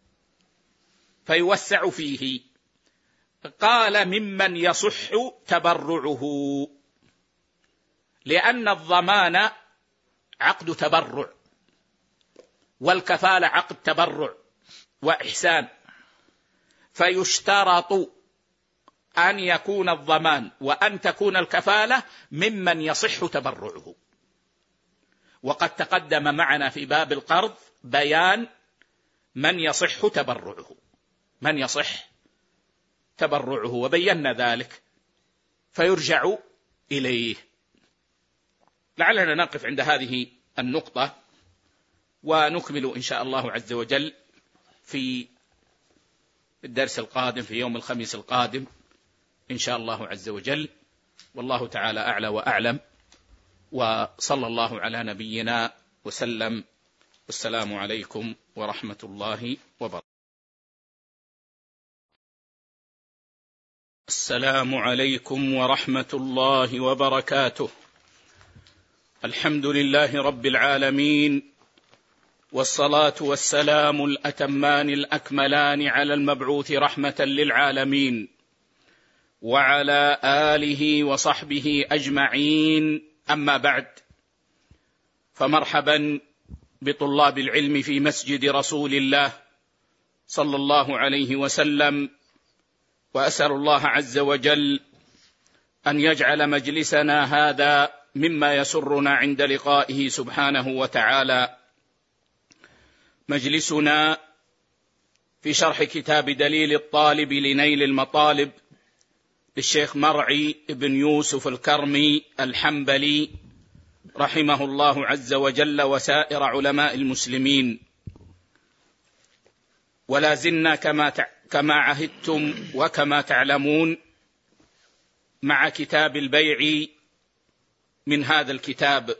A: فيوسع فيه. قال: ممن يصح تبرعه، لأن الضمان عقد تبرع، والكفالة عقد تبرع وإحسان، فيشترط أن يكون الضمان وأن تكون الكفالة ممن يصح تبرعه. وقد تقدم معنا في باب القرض بيان من يصح تبرعه، من يصح تبرعه، وبينا ذلك، فيرجع إليه. لعلنا نقف عند هذه النقطة، ونكمل إن شاء الله عز وجل في الدرس القادم في يوم الخميس القادم إن شاء الله عز وجل. والله تعالى أعلى وأعلم، وصلى الله على نبينا وسلم. والسلام عليكم ورحمة الله وبركاته. السلام عليكم ورحمة الله وبركاته. الحمد لله رب العالمين، والصلاة والسلام الأتمان الأكملان على المبعوث رحمة للعالمين، وعلى آله وصحبه أجمعين. أما بعد، فمرحبا بطلاب العلم في مسجد رسول الله صلى الله عليه وسلم، وأسأل الله عز وجل أن يجعل مجلسنا هذا مما يسرنا عند لقائه سبحانه وتعالى. مجلسنا في شرح كتاب دليل الطالب لنيل المطالب للشيخ مرعي بن يوسف الكرمي الحنبلي رحمه الله عز وجل وسائر علماء المسلمين. ولا زلنا كما كما عهدتم وكما تعلمون مع كتاب البيع من هذا الكتاب،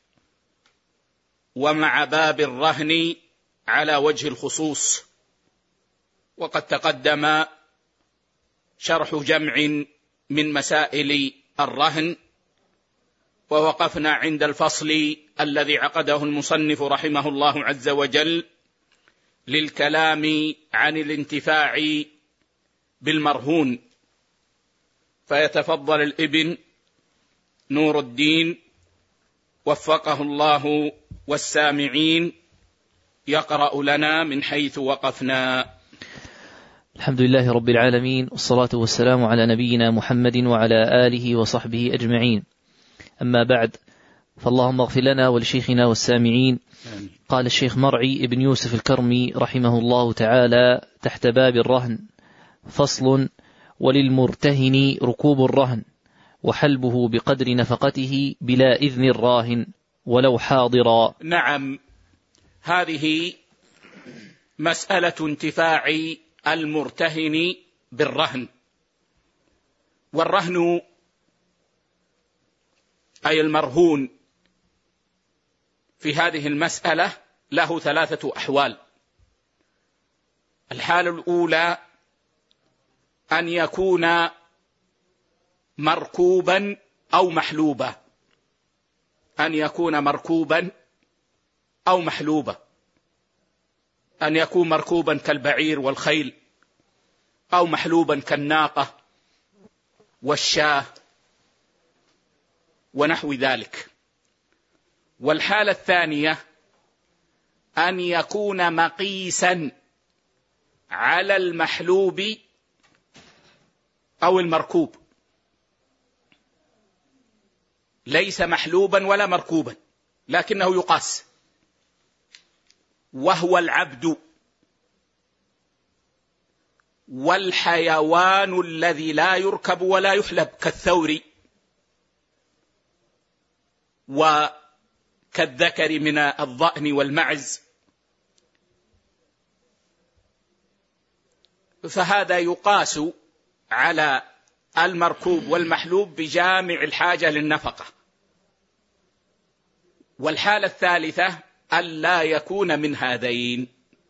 A: ومع باب الرهن على وجه الخصوص. وقد تقدم شرح جمع من مسائل الرهن، ووقفنا عند الفصل الذي عقده المصنف رحمه الله عز وجل للكلام عن الانتفاع بالمرهون. فيتفضل الابن نور الدين وفقه الله والسامعين يقرأ لنا من حيث وقفنا.
B: الحمد لله رب العالمين، والصلاة والسلام على نبينا محمد وعلى آله وصحبه أجمعين. أما بعد، فاللهم اغفر لنا ولشيخنا والسامعين. قال الشيخ مرعي بن يوسف الكرمي رحمه الله تعالى تحت باب الرهن: فصل: وللمرتهن ركوب الرهن وحلبه بقدر نفقته بلا إذن الراهن ولو حاضرا.
A: نعم، هذه مسألة انتفاع المرتهن بالرهن. والرهن أي المرهون في هذه المسألة له ثلاثة أحوال. الحالة الأولى أن يكون مركوبا أو محلوبا، أن يكون مركوبا أو محلوبا، أن يكون مركوبا كالبعير والخيل، أو محلوبا كالناقة والشاة ونحو ذلك. والحالة الثانية أن يكون مقيسا على المحلوب أو المركوب، ليس محلوبا ولا مركوبا لكنه يقاس، وهو العبد والحيوان الذي لا يركب ولا يحلب كالثور وكالذكر من الضأن والمعز، فهذا يقاس على المركوب والمحلوب بجامع الحاجة للنفقة. والحالة الثالثة ألا يكون من هذين،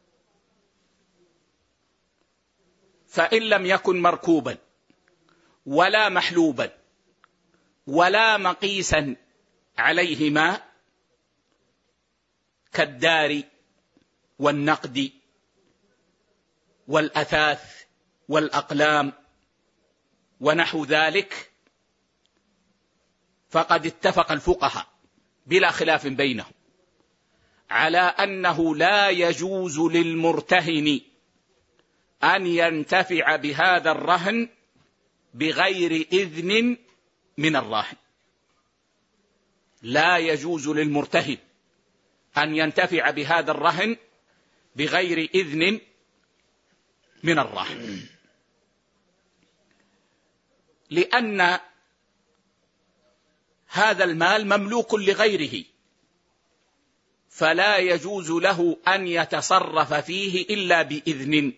A: فإن لم يكن مركوبا ولا محلوبا ولا مقيسا عليهما كالدار والنقد والأثاث والأقلام ونحو ذلك، فقد اتفق الفقهاء بلا خلاف بينهم على أنه لا يجوز للمرتهن أن ينتفع بهذا الرهن بغير إذن من الراهن. لا يجوز للمرتهن أن ينتفع بهذا الرهن بغير إذن من الراهن، لأن هذا المال مملوك لغيره، فلا يجوز له أن يتصرف فيه إلا بإذن،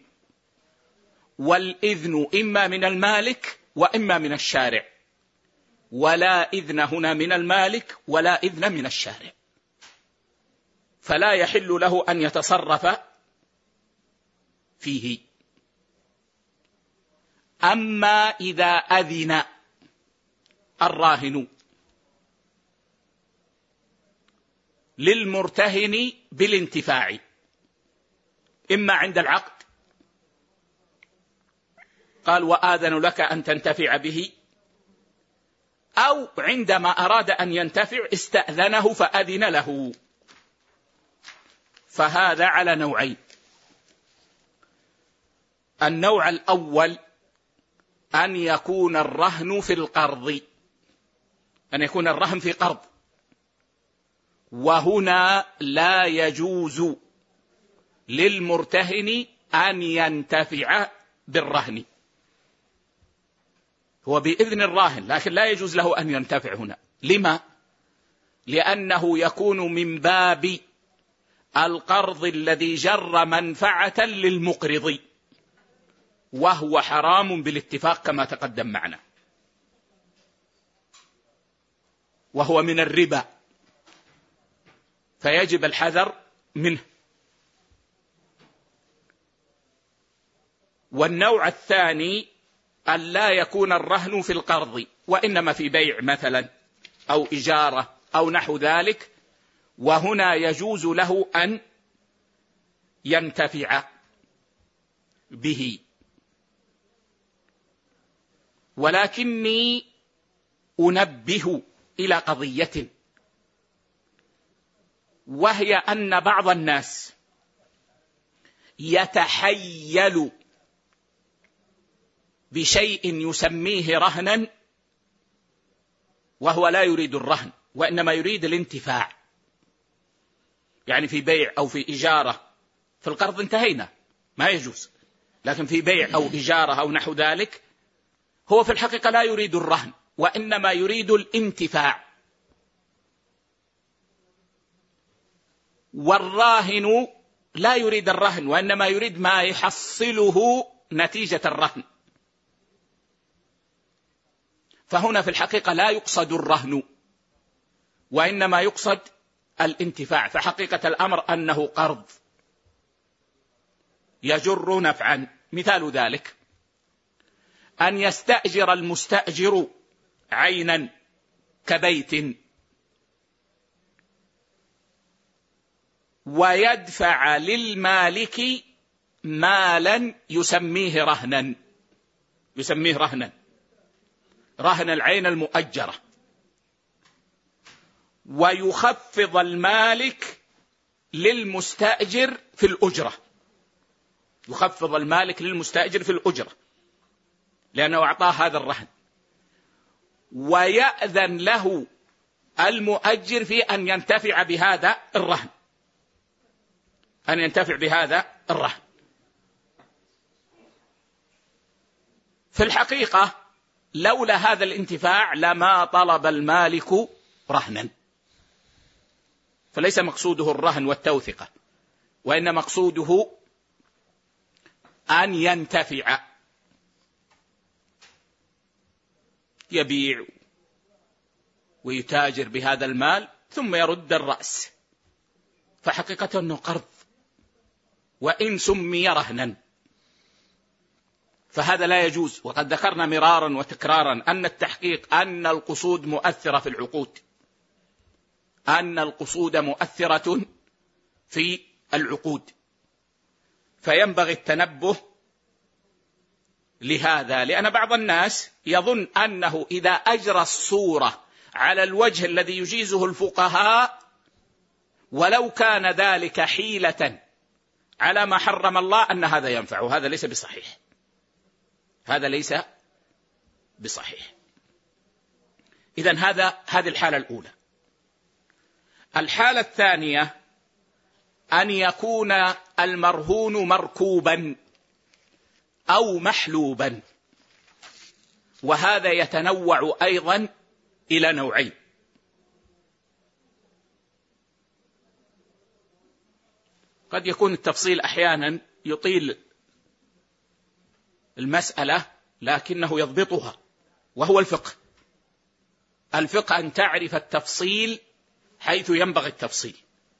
A: والإذن إما من المالك وإما من الشارع، ولا إذن هنا من المالك ولا إذن من الشارع، فلا يحل له أن يتصرف فيه. أما إذا أذن الراهن للمرتهن بالانتفاع، إما عند العقد قال وآذن لك أن تنتفع به، أو عندما أراد أن ينتفع استأذنه فأذن له، فهذا على نوعين. النوع الأول أن يكون الرهن في القرض، أن يكون الرهن في قرض، وهنا لا يجوز للمرتهن أن ينتفع بالرهن، هو بإذن الراهن، لكن لا يجوز له أن ينتفع هنا. لما؟ لأنه يكون من باب القرض الذي جر منفعة للمقرض، وهو حرام بالاتفاق كما تقدم معنا، وهو من الربا، فيجب الحذر منه. والنوع الثاني أن لا يكون الرهن في القرض، وإنما في بيع مثلا أو إجارة أو نحو ذلك، وهنا يجوز له أن ينتفع به. ولكني أنبه إلى قضية، وهي أن بعض الناس يتحيل بشيء يسميه رهنا وهو لا يريد الرهن، وإنما يريد الانتفاع. يعني في بيع أو في إجارة، في القرض انتهينا ما يجوز، لكن في بيع أو إجارة أو نحو ذلك هو في الحقيقة لا يريد الرهن، وإنما يريد الانتفاع. والراهن لا يريد الرهن، وإنما يريد ما يحصله نتيجة الرهن. فهنا في الحقيقة لا يقصد الرهن، وإنما يقصد الانتفاع. فحقيقة الأمر أنه قرض يجر نفعا. مثال ذلك أن يستأجر المستأجر عينا كبيت ويدفع للمالك مالا يسميه رهنا، يسميه رهنا رهن العين المؤجرة، ويخفض المالك للمستأجر في الأجرة، يخفض المالك للمستأجر في الأجرة لأنه أعطاه هذا الرهن، ويأذن له المؤجر في أن ينتفع بهذا الرهن، أن ينتفع بهذا الرهن. في الحقيقة لولا هذا الانتفاع لما طلب المالك رهنا، فليس مقصوده الرهن والتوثقة، وإن مقصوده أن ينتفع، يبيع ويتاجر بهذا المال ثم يرد الرأس، فحقيقة أنه قرض وإن سمي رهنا، فهذا لا يجوز. وقد ذكرنا مرارا وتكرارا أن التحقيق أن القصود مؤثرة في العقود، أن القصود مؤثرة في العقود، فينبغي التنبه لهذا، لأن بعض الناس يظن أنه إذا أجرى الصورة على الوجه الذي يجيزه الفقهاء ولو كان ذلك حيلة على ما حرم الله أن هذا ينفع، وهذا ليس بصحيح، هذا ليس بصحيح. إذن هذا هذه الحالة الأولى. الحالة الثانية أن يكون المرهون مركوبا أو محلوبا، وهذا يتنوع أيضا إلى نوعين. قد يكون التفصيل أحيانا يطيل المسألة لكنه يضبطها، وهو الفقه. الفقه أن تعرف التفصيل حيث ينبغي التفصيل،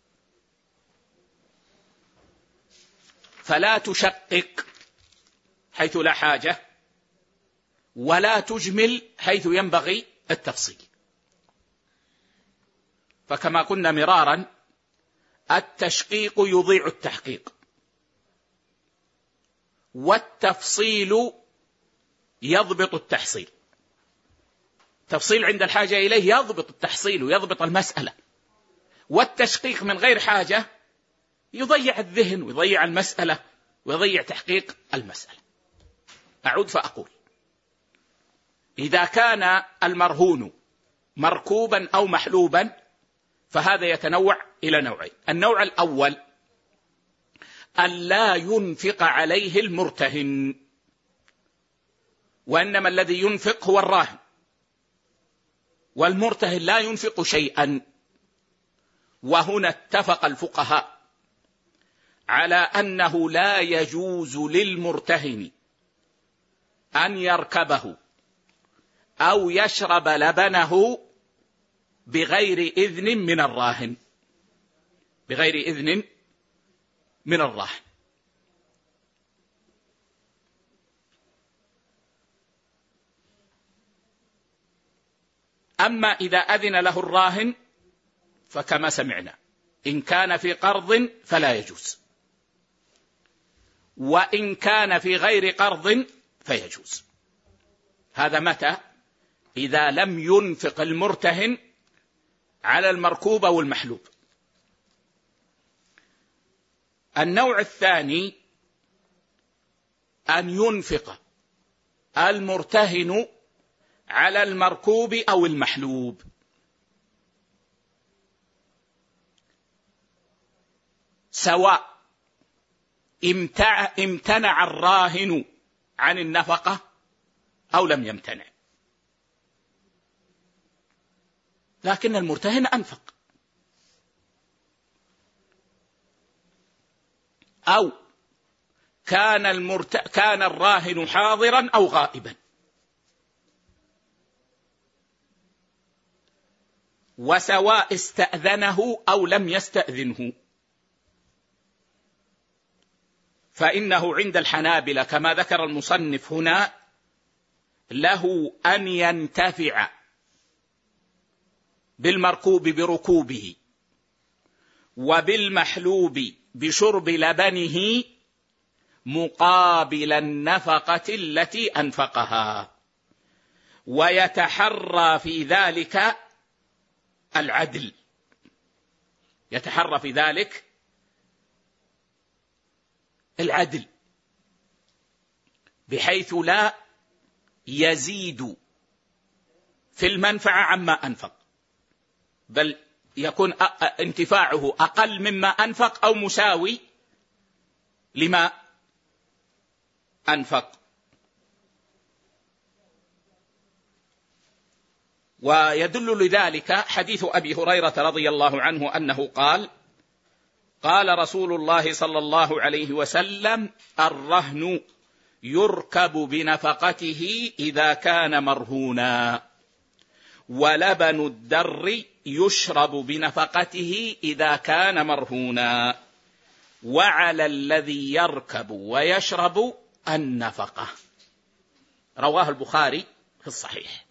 A: فلا تشقق حيث لا حاجة، ولا تجمل حيث ينبغي التفصيل. فكما قلنا مرارا التشقيق يضيع التحقيق، والتفصيل يضبط التحصيل. التفصيل عند الحاجة إليه يضبط التحصيل ويضبط المسألة، والتشقيق من غير حاجة يضيع الذهن ويضيع المسألة ويضيع تحقيق المسألة. أعود فأقول: إذا كان المرهون مركوبا أو محلوبا فهذا يتنوع إلى نوعين. النوع الأول ألا ينفق عليه المرتهن، وإنما الذي ينفق هو الراهن، والمرتهن لا ينفق شيئا. وهنا اتفق الفقهاء على أنه لا يجوز للمرتهن أن يركبه أو يشرب لبنه بغير إذن من الراهن، بغير إذن من الراهن. أما إذا أذن له الراهن فكما سمعنا إن كان في قرض فلا يجوز، وإن كان في غير قرض فيجوز. هذا متى؟ إذا لم ينفق المرتهن على المركوب أو المحلوب. النوع الثاني أن ينفق المرتهن على المركوب أو المحلوب، سواء امتنع الراهن عن النفقة أو لم يمتنع، لكن المرتهن أنفق، أو كان, المرت... كان الراهن حاضرا أو غائبا، وسواء استأذنه أو لم يستأذنه. فإنه عند الحنابلة كما ذكر المصنف هنا له أن ينتفع بالمركوب بركوبه وبالمحلوب بشرب لبنه مقابل النفقة التي أنفقها، ويتحرى في ذلك العدل، يتحرى في ذلك العدل بحيث لا يزيد في المنفعة عما أنفق، بل يكون انتفاعه أقل مما أنفق أو مساوي لما أنفق. ويدل لذلك حديث أبي هريرة رضي الله عنه أنه قال: قال رسول الله صلى الله عليه وسلم: الرهن يركب بنفقته إذا كان مرهونا، ولبن الدر يشرب بنفقته إذا كان مرهونا، وعلى الذي يركب ويشرب النفقة. رواه البخاري في الصحيح.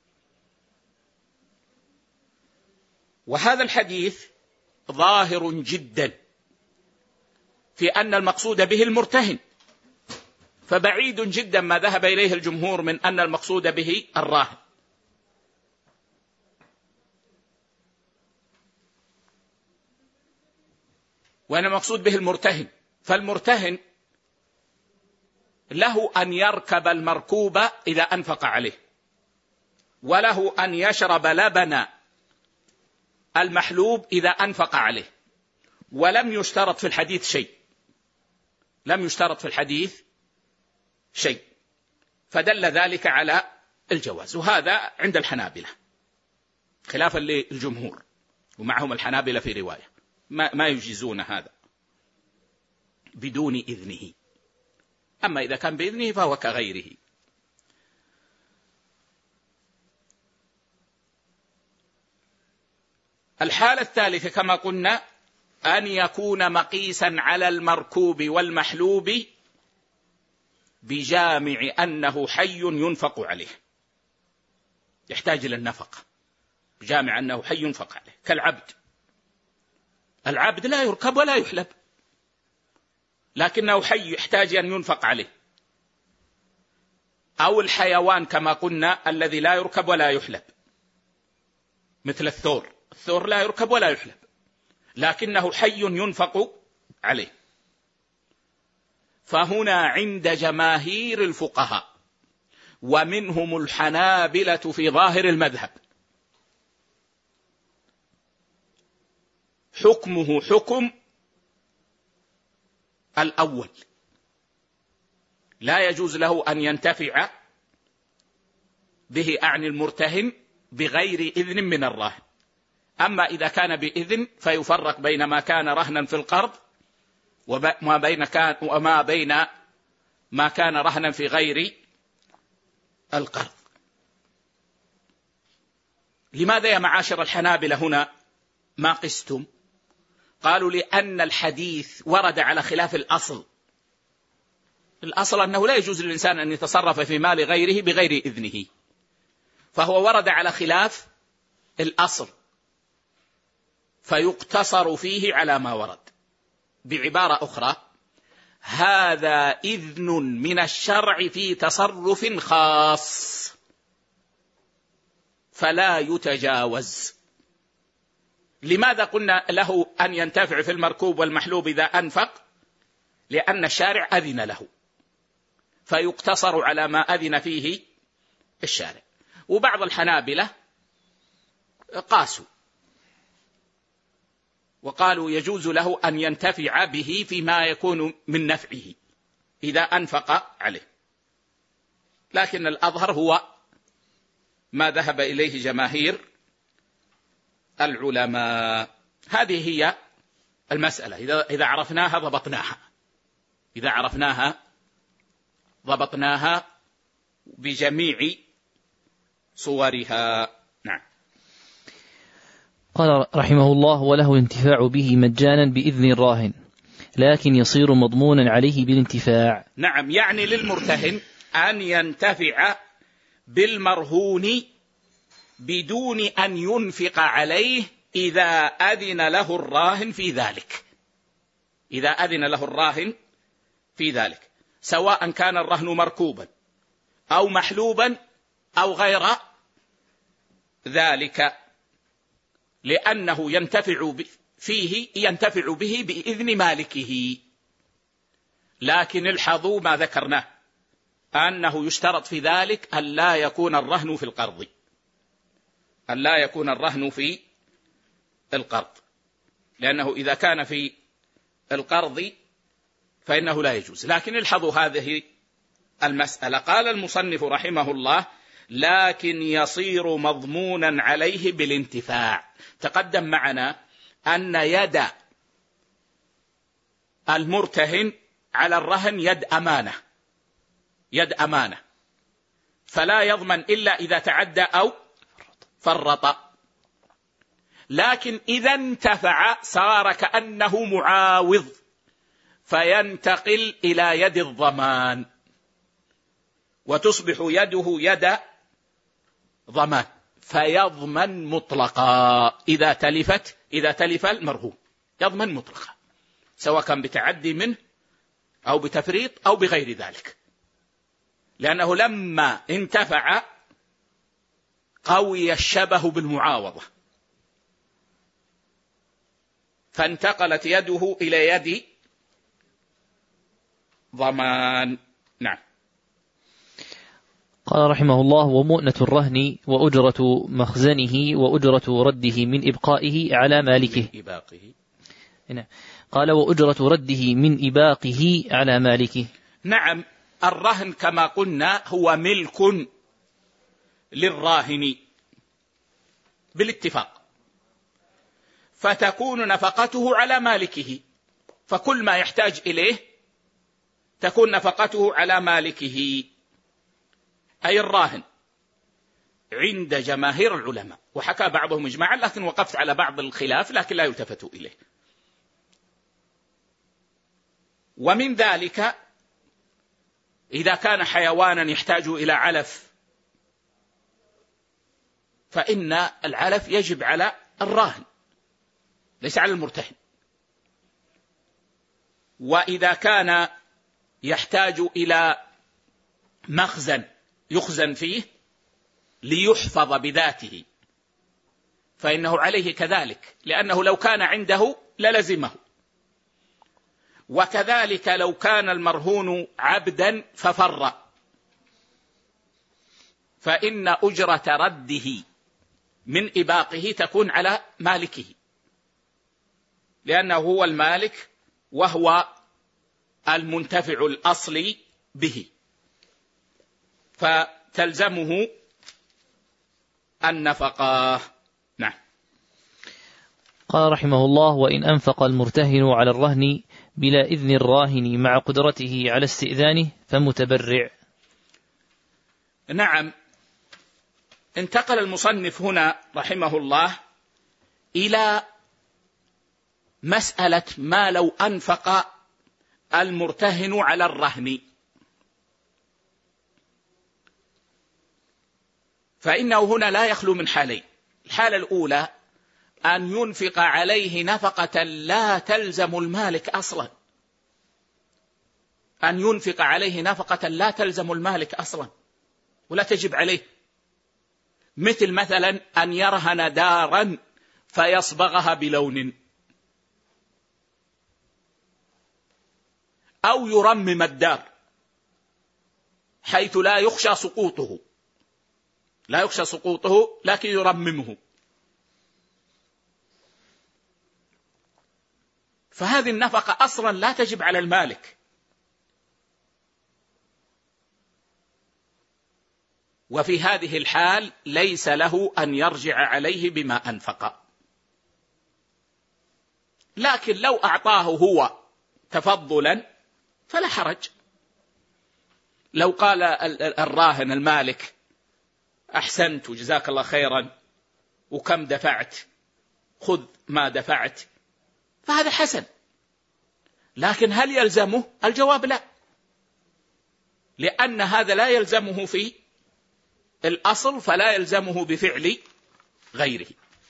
A: وهذا الحديث ظاهر جدا في أن المقصود به المرتهن، فبعيد جدا ما ذهب إليه الجمهور من أن المقصود به الراهن. وأنا مقصود به المرتهن، فالمرتهن له أن يركب المركوب إذا أنفق عليه، وله أن يشرب لبن المحلوب إذا أنفق عليه، ولم يشترط في الحديث شيء، لم يشترط في الحديث شيء، فدل ذلك على الجواز. وهذا عند الحنابلة خلافا للجمهور، ومعهم الحنابلة في رواية ما, ما يجيزون هذا بدون إذنه، أما إذا كان بإذنه فهو كغيره. الحالة الثالثة كما قلنا أن يكون مقيسا على المركوب والمحلوب بجامع أنه حي ينفق عليه، يحتاج إلى النفقة بجامع أنه حي ينفق عليه، كالعبد. العبد لا يركب ولا يحلب، لكنه حي يحتاج أن ينفق عليه. أو الحيوان كما قلنا الذي لا يركب ولا يحلب، مثل الثور، الثور لا يركب ولا يحلب لكنه حي ينفق عليه. فهنا عند جماهير الفقهاء ومنهم الحنابلة في ظاهر المذهب حكمه حكم الأول لا يجوز له أن ينتفع به أعني المرتهن بغير إذن من الراهن. أما إذا كان بإذن فيفرق بين ما كان رهنا في القرض وما بين كان وما بين ما كان رهنا في غير القرض. لماذا يا معاشر الحنابلة هنا ما قستم؟ قالوا لأن الحديث ورد على خلاف الأصل. الأصل أنه لا يجوز للإنسان أن يتصرف في مال غيره بغير إذنه، فهو ورد على خلاف الأصل فيقتصر فيه على ما ورد. بعبارة أخرى، هذا إذن من الشرع في تصرف خاص فلا يتجاوز. لماذا قلنا له أن ينتفع في المركوب والمحلوب إذا أنفق؟ لأن الشارع أذن له فيقتصر على ما أذن فيه الشارع. وبعض الحنابلة قاسوا وقالوا يجوز له أن ينتفع به فيما يكون من نفعه إذا أنفق عليه، لكن الأظهر هو ما ذهب إليه جماهير العلماء. هذه هي المسألة. إذا إذا عرفناها ضبطناها، إذا عرفناها ضبطناها بجميع صورها. نعم.
B: قال رحمه الله: وله الانتفاع به مجانا بإذن الراهن، لكن يصير مضمونا عليه بالانتفاع.
A: نعم، يعني للمرتهن أن ينتفع بالمرهون بدون أن ينفق عليه إذا أذن له الراهن في ذلك، إذا أذن له الراهن في ذلك، سواء كان الرهن مركوبا أو محلوبا أو غير ذلك، لأنه ينتفع فيه ينتفع به بإذن مالكه. لكن الحظو ما ذكرناه أنه يشترط في ذلك أن لا يكون الرهن في القرض، أن لا يكون الرهن في القرض، لأنه إذا كان في القرض فإنه لا يجوز. لكن الحظو هذه المسألة. قال المصنف رحمه الله: لكن يصير مضمونا عليه بالانتفاع. تقدم معنا أن يد المرتهن على الرهن يد أمانة، يد أمانة، فلا يضمن إلا إذا تعدى أو فرط. لكن إذا انتفع صار كأنه معاوض فينتقل إلى يد الضمان وتصبح يده يد ضمان، فيضمن مطلقا إذا تلفت إذا تلف المرهون، يضمن مطلقا سواء كان بتعدي منه أو بتفريط أو بغير ذلك، لأنه لما انتفع قوي الشبه بالمعاوضة فانتقلت يده إلى يد ضمان. نعم.
B: قال رحمه الله: ومؤنة الرهن وأجرة مخزنه وأجرة رده من إبقائه على مالكه.
A: من إباقه.
B: قال: وأجرة رده من إباقه على مالكه.
A: نعم، الرهن كما قلنا هو ملك للراهن بالاتفاق، فتكون نفقته على مالكه، فكل ما يحتاج إليه تكون نفقته على مالكه، أي الراهن، عند جماهير العلماء. وحكى بعضهم إجماعا، لكن وقفت على بعض الخلاف لكن لا يلتفت إليه. ومن ذلك إذا كان حيوانا يحتاج إلى علف فإن العلف يجب على الراهن ليس على المرتهن. وإذا كان يحتاج إلى مخزن يخزن فيه ليحفظ بذاته فإنه عليه كذلك، لأنه لو كان عنده للزمه. وكذلك لو كان المرهون عبدا ففر فإن أجرة رده من إباقه تكون على مالكه، لأنه هو المالك وهو المنتفع الأصلي به، فتلزمه النفقة. نعم.
B: قال رحمه الله: وإن أنفق المرتهن على الرهن بلا إذن الراهن مع قدرته على استئذانه فمتبرع.
A: نعم. انتقل المصنف هنا رحمه الله إلى مسألة ما لو أنفق المرتهن على الرهن، فإنه هنا لا يخلو من حالين. الحالة الأولى أن ينفق عليه نفقة لا تلزم المالك أصلا، أن ينفق عليه نفقة لا تلزم المالك أصلا ولا تجب عليه، مثل مثلا أن يرهن دارا فيصبغها بلون، أو يرمم الدار حيث لا يخشى سقوطه، لا يخشى سقوطه لكن يرممه، فهذه النفقة أصلا لا تجب على المالك، وفي هذه الحال ليس له أن يرجع عليه بما أنفق. لكن لو أعطاه هو تفضلا فلا حرج. لو قال الراهن المالك: أحسنت وجزاك الله خيرا وكم دفعت، خذ ما دفعت، فهذا حسن. لكن هل يلزمه؟ الجواب لا، لأن هذا لا يلزمه في الأصل، فلا يلزمه بفعل غيره.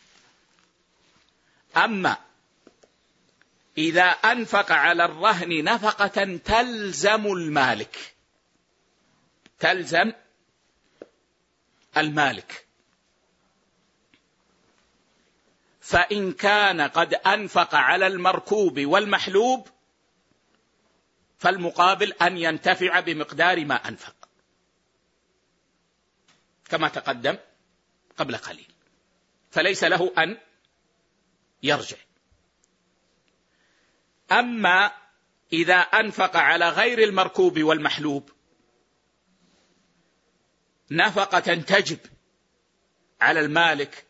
A: أما إذا أنفق على الرهن نفقة تلزم المالك، تلزم المالك، فإن كان قد أنفق على المركوب والمحلوب فالمقابل أن ينتفع بمقدار ما أنفق كما تقدم قبل قليل، فليس له أن يرجع. أما إذا أنفق على غير المركوب والمحلوب نفقة تجب على المالك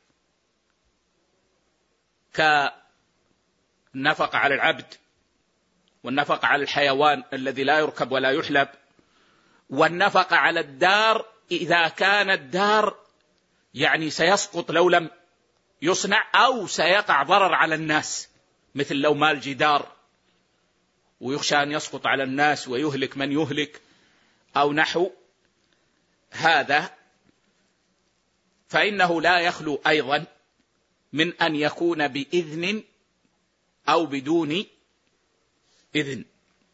A: كالنفقة على العبد، والنفقة على الحيوان الذي لا يركب ولا يحلب، والنفقة على الدار إذا كانت الدار يعني سيسقط لو لم يصنع، أو سيقع ضرر على الناس، مثل لو مال جدار ويخشى أن يسقط على الناس ويهلك من يهلك أو نحو هذا، فإنه لا يخلو أيضا من أن يكون بإذن أو بدون إذن.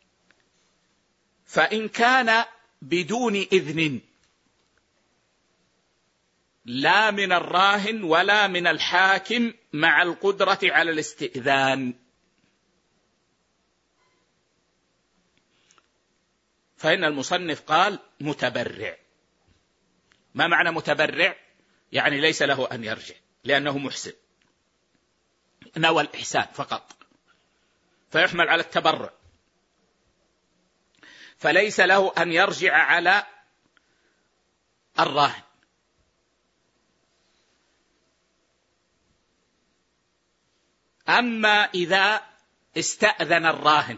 A: فإن كان بدون إذن لا من الراهن ولا من الحاكم مع القدرة على الاستئذان، فإن المصنف قال متبرع. ما معنى متبرع؟ يعني ليس له أن يرجع لأنه محسن، نوى الإحسان فقط، فيحمل على التبرع، فليس له أن يرجع على الراهن. أما إذا استأذن الراهن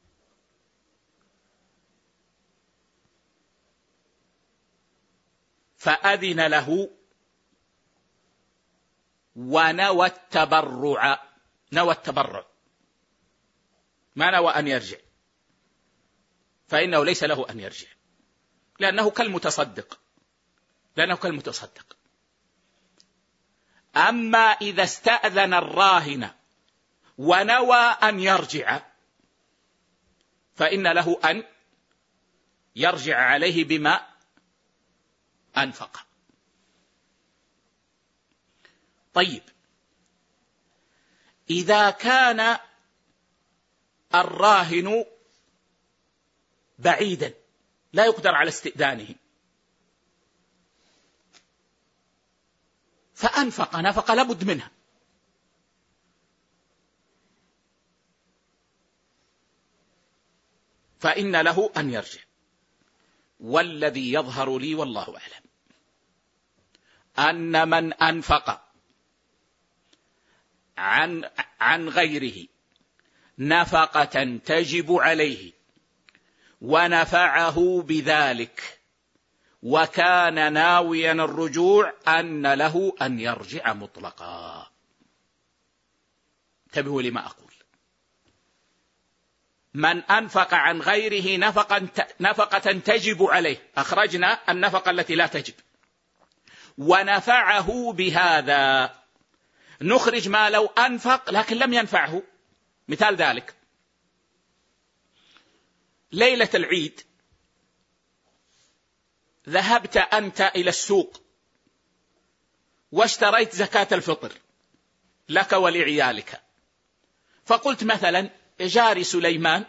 A: فأذن له ونوى التبرع، نوى التبرع ما نوى أن يرجع، فإنه ليس له أن يرجع لأنه كالمتصدق، لأنه كالمتصدق. أما إذا استأذن الراهن ونوى أن يرجع فإن له أن يرجع عليه بما أنفق. طيب، إذا كان الراهن بعيدا لا يقدر على استئذانه فأنفق نفقة لابد منها، فإن له أن يرجع. والذي يظهر لي والله أعلم أن من أنفق عن عن غيره نفقة تجب عليه ونفعه بذلك وكان ناويا الرجوع أن له أن يرجع مطلقا. انتبهوا لما أقول. من أنفق عن غيره نفقا نفقة تجب عليه، أخرجنا النفقة التي لا تجب، ونفعه بهذا. نخرج ما لو أنفق لكن لم ينفعه. مثال ذلك ليلة العيد ذهبت أنت إلى السوق واشتريت زكاة الفطر لك ولعيالك، فقلت مثلا جاري سليمان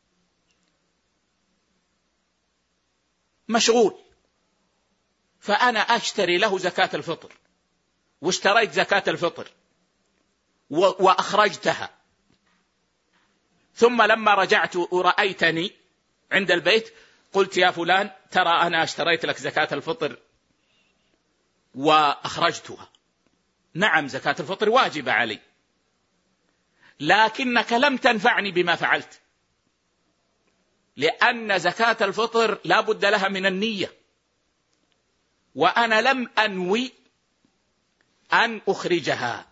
A: مشغول فأنا أشتري له زكاة الفطر، واشتريت زكاة الفطر وأخرجتها، ثم لما رجعت ورأيتني عند البيت قلت يا فلان ترى أنا اشتريت لك زكاة الفطر وأخرجتها. نعم زكاة الفطر واجبة علي، لكنك لم تنفعني بما فعلت، لأن زكاة الفطر لا بد لها من النية، وأنا لم أنوي أن أخرجها.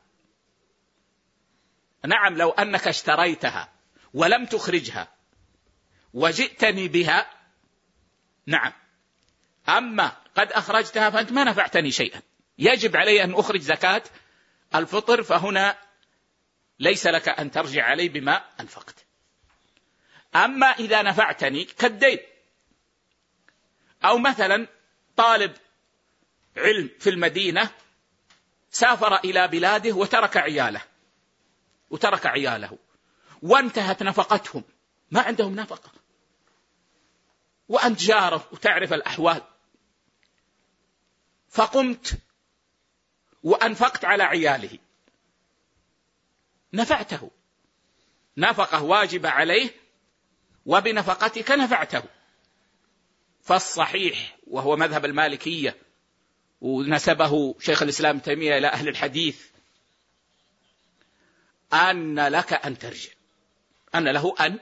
A: نعم لو أنك اشتريتها ولم تخرجها وجئتني بها نعم، أما قد أخرجتها فأنت ما نفعتني شيئا، يجب علي أن أخرج زكاة الفطر، فهنا ليس لك أن ترجع علي بما أنفقت. أما إذا نفعتني كالدين، أو مثلا طالب علم في المدينة سافر إلى بلاده وترك عياله وترك عياله وانتهت نفقتهم، ما عندهم نفقة، وأنت جاره وتعرف الأحوال، فقمت وأنفقت على عياله، نفعته، نفقة واجبة عليه وبنفقتك نفعته. فالصحيح وهو مذهب المالكية ونسبه شيخ الإسلام تيمية إلى أهل الحديث أن لك أن ترجع، أن له أن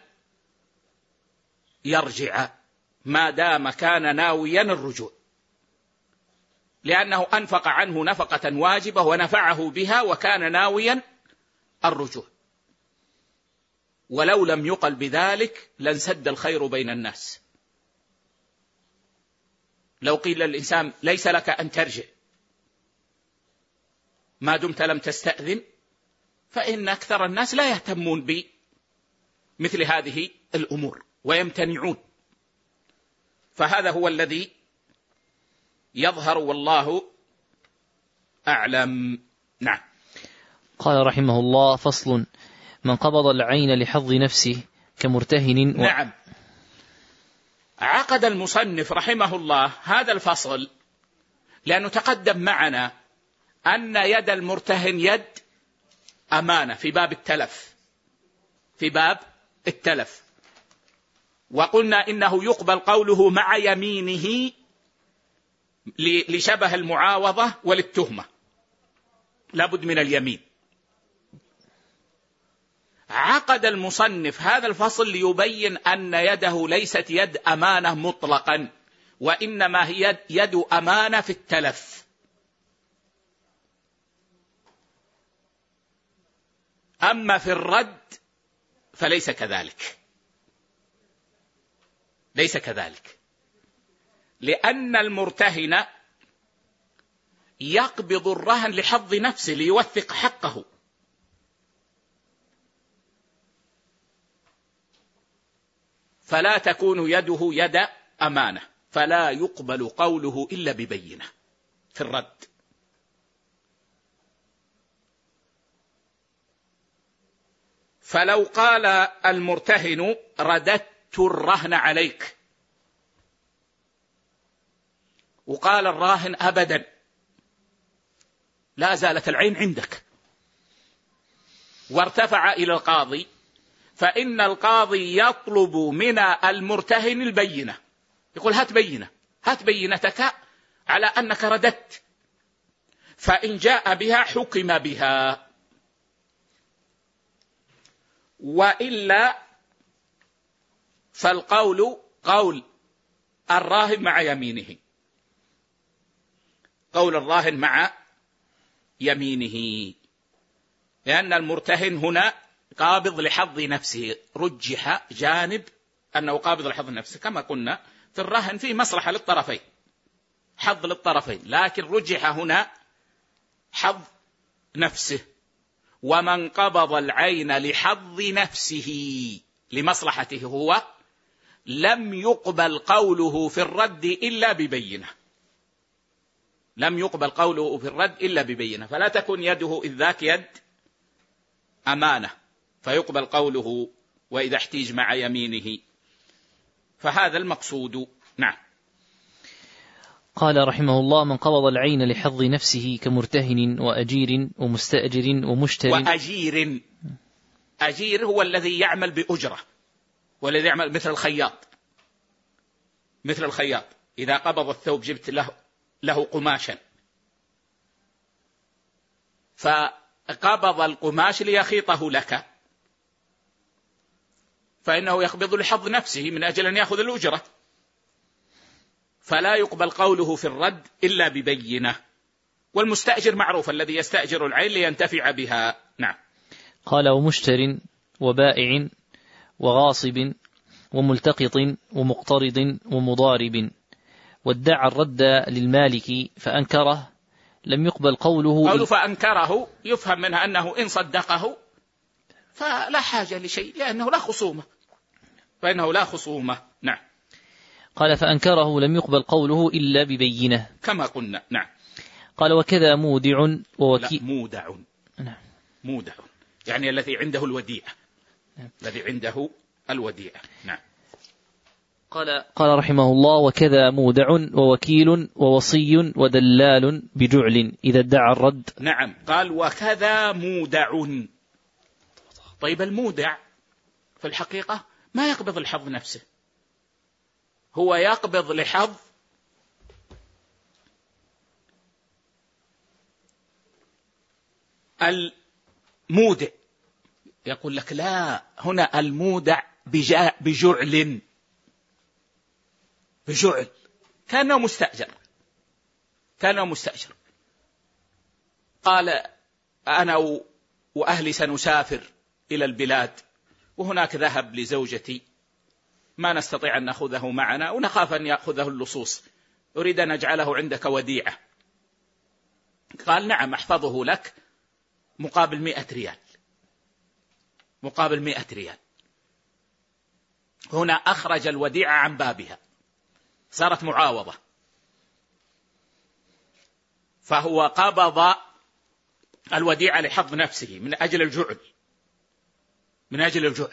A: يرجع ما دام كان ناويا الرجوع، لأنه أنفق عنه نفقة واجبة ونفعه بها وكان ناويا الرجوع. ولو لم يقل بذلك لانسد الخير بين الناس. لو قيل للإنسان ليس لك أن ترجع ما دمت لم تستأذن، فإن أكثر الناس لا يهتمون بمثل هذه الأمور ويمتنعون. فهذا هو الذي يظهر والله أعلم. نعم.
B: قال رحمه الله: فصل: من قبض العين لحظ نفسه كمرتهن و...
A: نعم. عقد المصنف رحمه الله هذا الفصل لأنه تقدم معنا أن يد المرتهن يد أمانة في باب التلف، في باب التلف، وقلنا إنه يقبل قوله مع يمينه لشبه المعاوضة وللتهمة، لابد من اليمين. عقد المصنف هذا الفصل ليبين أن يده ليست يد أمانة مطلقا، وإنما هي يد أمانة في التلف. أما في الرد فليس كذلك، ليس كذلك، لأن المرتهن يقبض الرهن لحظ نفسه ليوثق حقه، فلا تكون يده يد أمانة، فلا يقبل قوله إلا ببينة في الرد. فلو قال المرتهن رددت الرهن عليك، وقال الراهن أبدا لا زالت العين عندك، وارتفع إلى القاضي فإن القاضي يطلب من المرتهن البينة، يقول هات بينة، هات بينتك على أنك رددت، فإن جاء بها حكم بها، وإلا فالقول قول الراهن مع يمينه، قول الراهن مع يمينه، لأن المرتهن هنا قابض لحظ نفسه، رجح جانب أنه قابض لحظ نفسه، كما قلنا في الرهن فيه مصلحة للطرفين، حظ للطرفين، لكن رجح هنا حظ نفسه. ومن قبض العين لحظ نفسه لمصلحته هو لم يقبل قوله في الرد إلا ببينة، لم يقبل قوله في الرد إلا ببينة، فلا تكن يده إذ ذاك يد أمانة فيقبل قوله وإذا احتيج مع يمينه، فهذا المقصود. نعم.
B: قال رحمه الله: من قبض العين لحظ نفسه كمرتهن وأجير ومستأجر ومشتر.
A: وأجير، أجير هو الذي يعمل بأجرة، والذي يعمل مثل الخياط، مثل الخياط إذا قبض الثوب جبت له, له قماشا، فقبض القماش ليخيطه لك، فإنه يقبض لحظ نفسه من أجل أن يأخذ الأجرة، فلا يقبل قوله في الرد إلا ببينة. والمستأجر معروف الذي يستأجر العين لينتفع بها. نعم.
B: قال: ومشتر وبائع وغاصب وملتقط ومقترض ومضارب، وادعى الرد للمالك فأنكره لم يقبل قوله.
A: قوله فأنكره يفهم منها أنه إن صدقه فلا حاجة لشيء، لأنه لا خصومة، فإنه لا خصومة. نعم.
B: قال: فأنكره لم يقبل قوله إلا ببينة
A: كما قلنا. نعم.
B: قال: وكذا مودع ووكيل.
A: مودع.
B: نعم.
A: مودع يعني الذي عنده الوديعة. نعم. الذي عنده الوديعة. نعم.
B: قال قال رحمه الله: وكذا مودع ووكيل ووصي ودلال بجعل إذا ادعى الرد.
A: نعم. قال: وكذا مودع. طيب المودع في الحقيقة ما يقبض الحظ نفسه، هو يقبض لحظ المودع. يقول لك لا، هنا المودع بجعل، بجعل كانه مستأجر، كانه مستأجر. قال: أنا وأهلي سنسافر إلى البلاد، وهناك ذهب لزوجتي ما نستطيع أن نأخذه معنا ونخاف أن يأخذه اللصوص، أريد أن أجعله عندك وديعة. قال: نعم أحفظه لك مقابل مئة ريال، مقابل مئة ريال. هنا أخرج الوديعة عن بابها، صارت معاوضة، فهو قبض الوديعة لحظ نفسه من أجل الجعل، من أجل الجعل.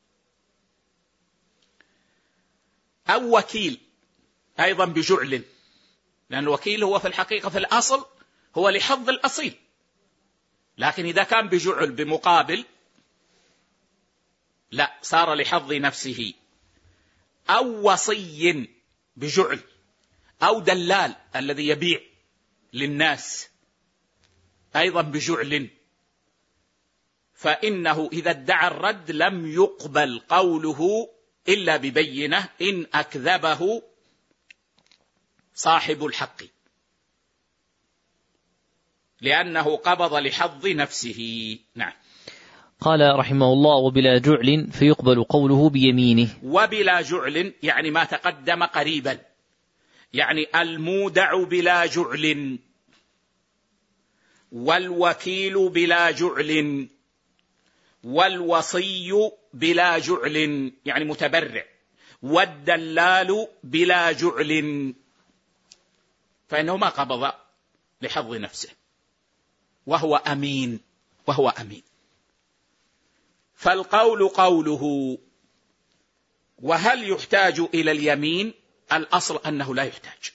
A: أو وكيل أيضا بجعل، لأن الوكيل هو في الحقيقة في الأصل هو لحظ الأصيل، لكن إذا كان بجعل بمقابل لا، صار لحظ نفسه. أو وصي بجعل، أو دلال الذي يبيع للناس أيضا بجعل، فإنه إذا ادعى الرد لم يقبل قوله إلا ببينة إن أكذبه صاحب الحق، لأنه قبض لحظ نفسه. نعم.
B: قال رحمه الله: وبلا جعل فيقبل قوله بيمينه.
A: وبلا جعل يعني ما تقدم قريبا، يعني المودع بلا جعل، والوكيل بلا جعل، والوصي بلا جعل يعني متبرع، والدلال بلا جعل، فإنه ما قبض لحظ نفسه وهو أمين، وهو أمين. فالقول قوله. وهل يحتاج إلى اليمين؟ الأصل أنه لا يحتاج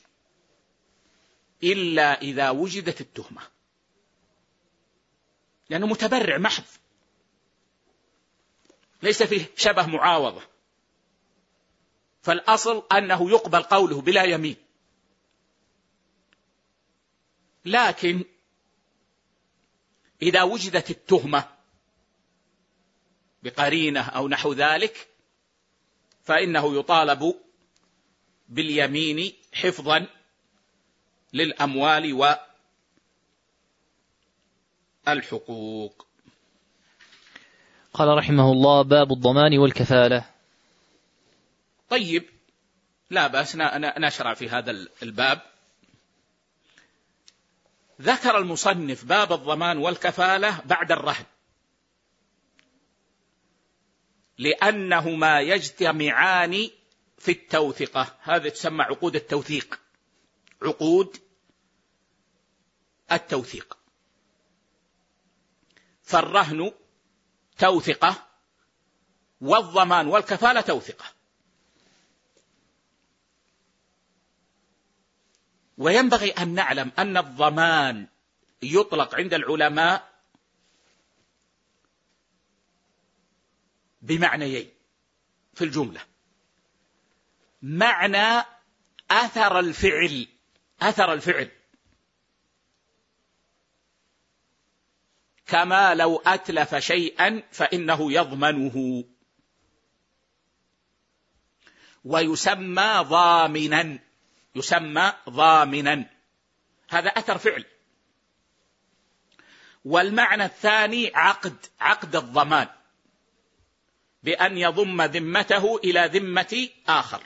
A: إلا إذا وجدت التهمة، لأنه متبرع محض، ليس فيه شبه معاوضة، فالأصل أنه يقبل قوله بلا يمين. لكن إذا وجدت التهمة بقرينة أو نحو ذلك فإنه يطالب باليمين حفظا للأموال والحقوق.
B: قال رحمه الله: باب الضمان والكفالة.
A: طيب، لا بأس نشرع في هذا الباب. ذكر المصنف باب الضمان والكفالة بعد الرهن، لأنهما يجتمعان في التوثقة. هذا تسمى عقود التوثيق، عقود التوثيق. فالرهن توثقة، والضمان والكفالة توثقة. وينبغي أن نعلم أن الضمان يطلق عند العلماء بمعنيين في الجملة: معنى أثر الفعل، أثر الفعل كما لو أتلف شيئا فإنه يضمنه، ويسمى ضامنا، يسمى ضامنا، هذا أثر فعل. والمعنى الثاني عقد، عقد الضمان، بأن يضم ذمته إلى ذمة آخر،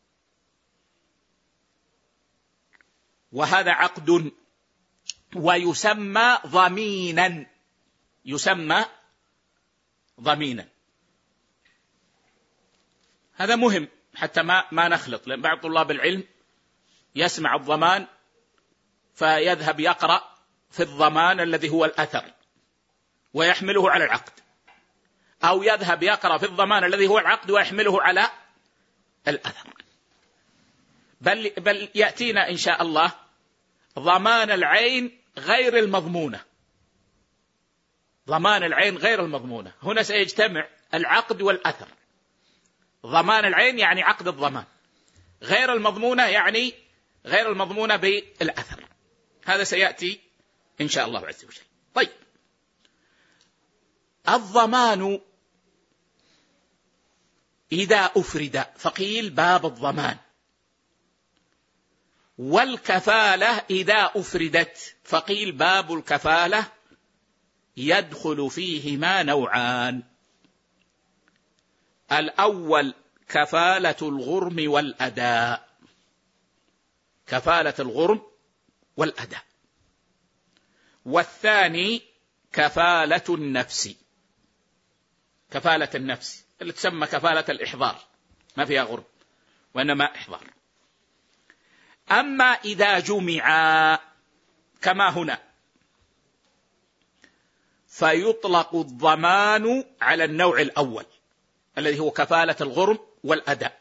A: وهذا عقد، ويسمى ضمينا، يسمى ضمينا. هذا مهم حتى ما ما نخلط، لأن بعض طلاب العلم يسمع الضمان فيذهب يقرأ في الضمان الذي هو الأثر ويحمله على العقد، أو يذهب يقرأ في الضمان الذي هو العقد ويحمله على الأثر. بل, بل يأتينا إن شاء الله ضمان العين غير المضمونة، ضمان العين غير المضمونة. هنا سيجتمع العقد والأثر. ضمان العين يعني عقد الضمان، غير المضمونة يعني غير المضمونة بالأثر. هذا سيأتي إن شاء الله عز وجل. طيب، الضمان إذا أفرد فقيل باب الضمان، والكفالة إذا أفردت فقيل باب الكفالة. يدخل فيهما نوعان: الأول كفالة الغرم والأداء، كفالة الغرم والأداء. والثاني كفالة النفس، كفالة النفس اللي تسمى كفالة الإحضار، ما فيها غرم وإنما إحضار. أما إذا جمعا كما هنا فيطلق الضمان على النوع الأول الذي هو كفالة الغرم والأداء،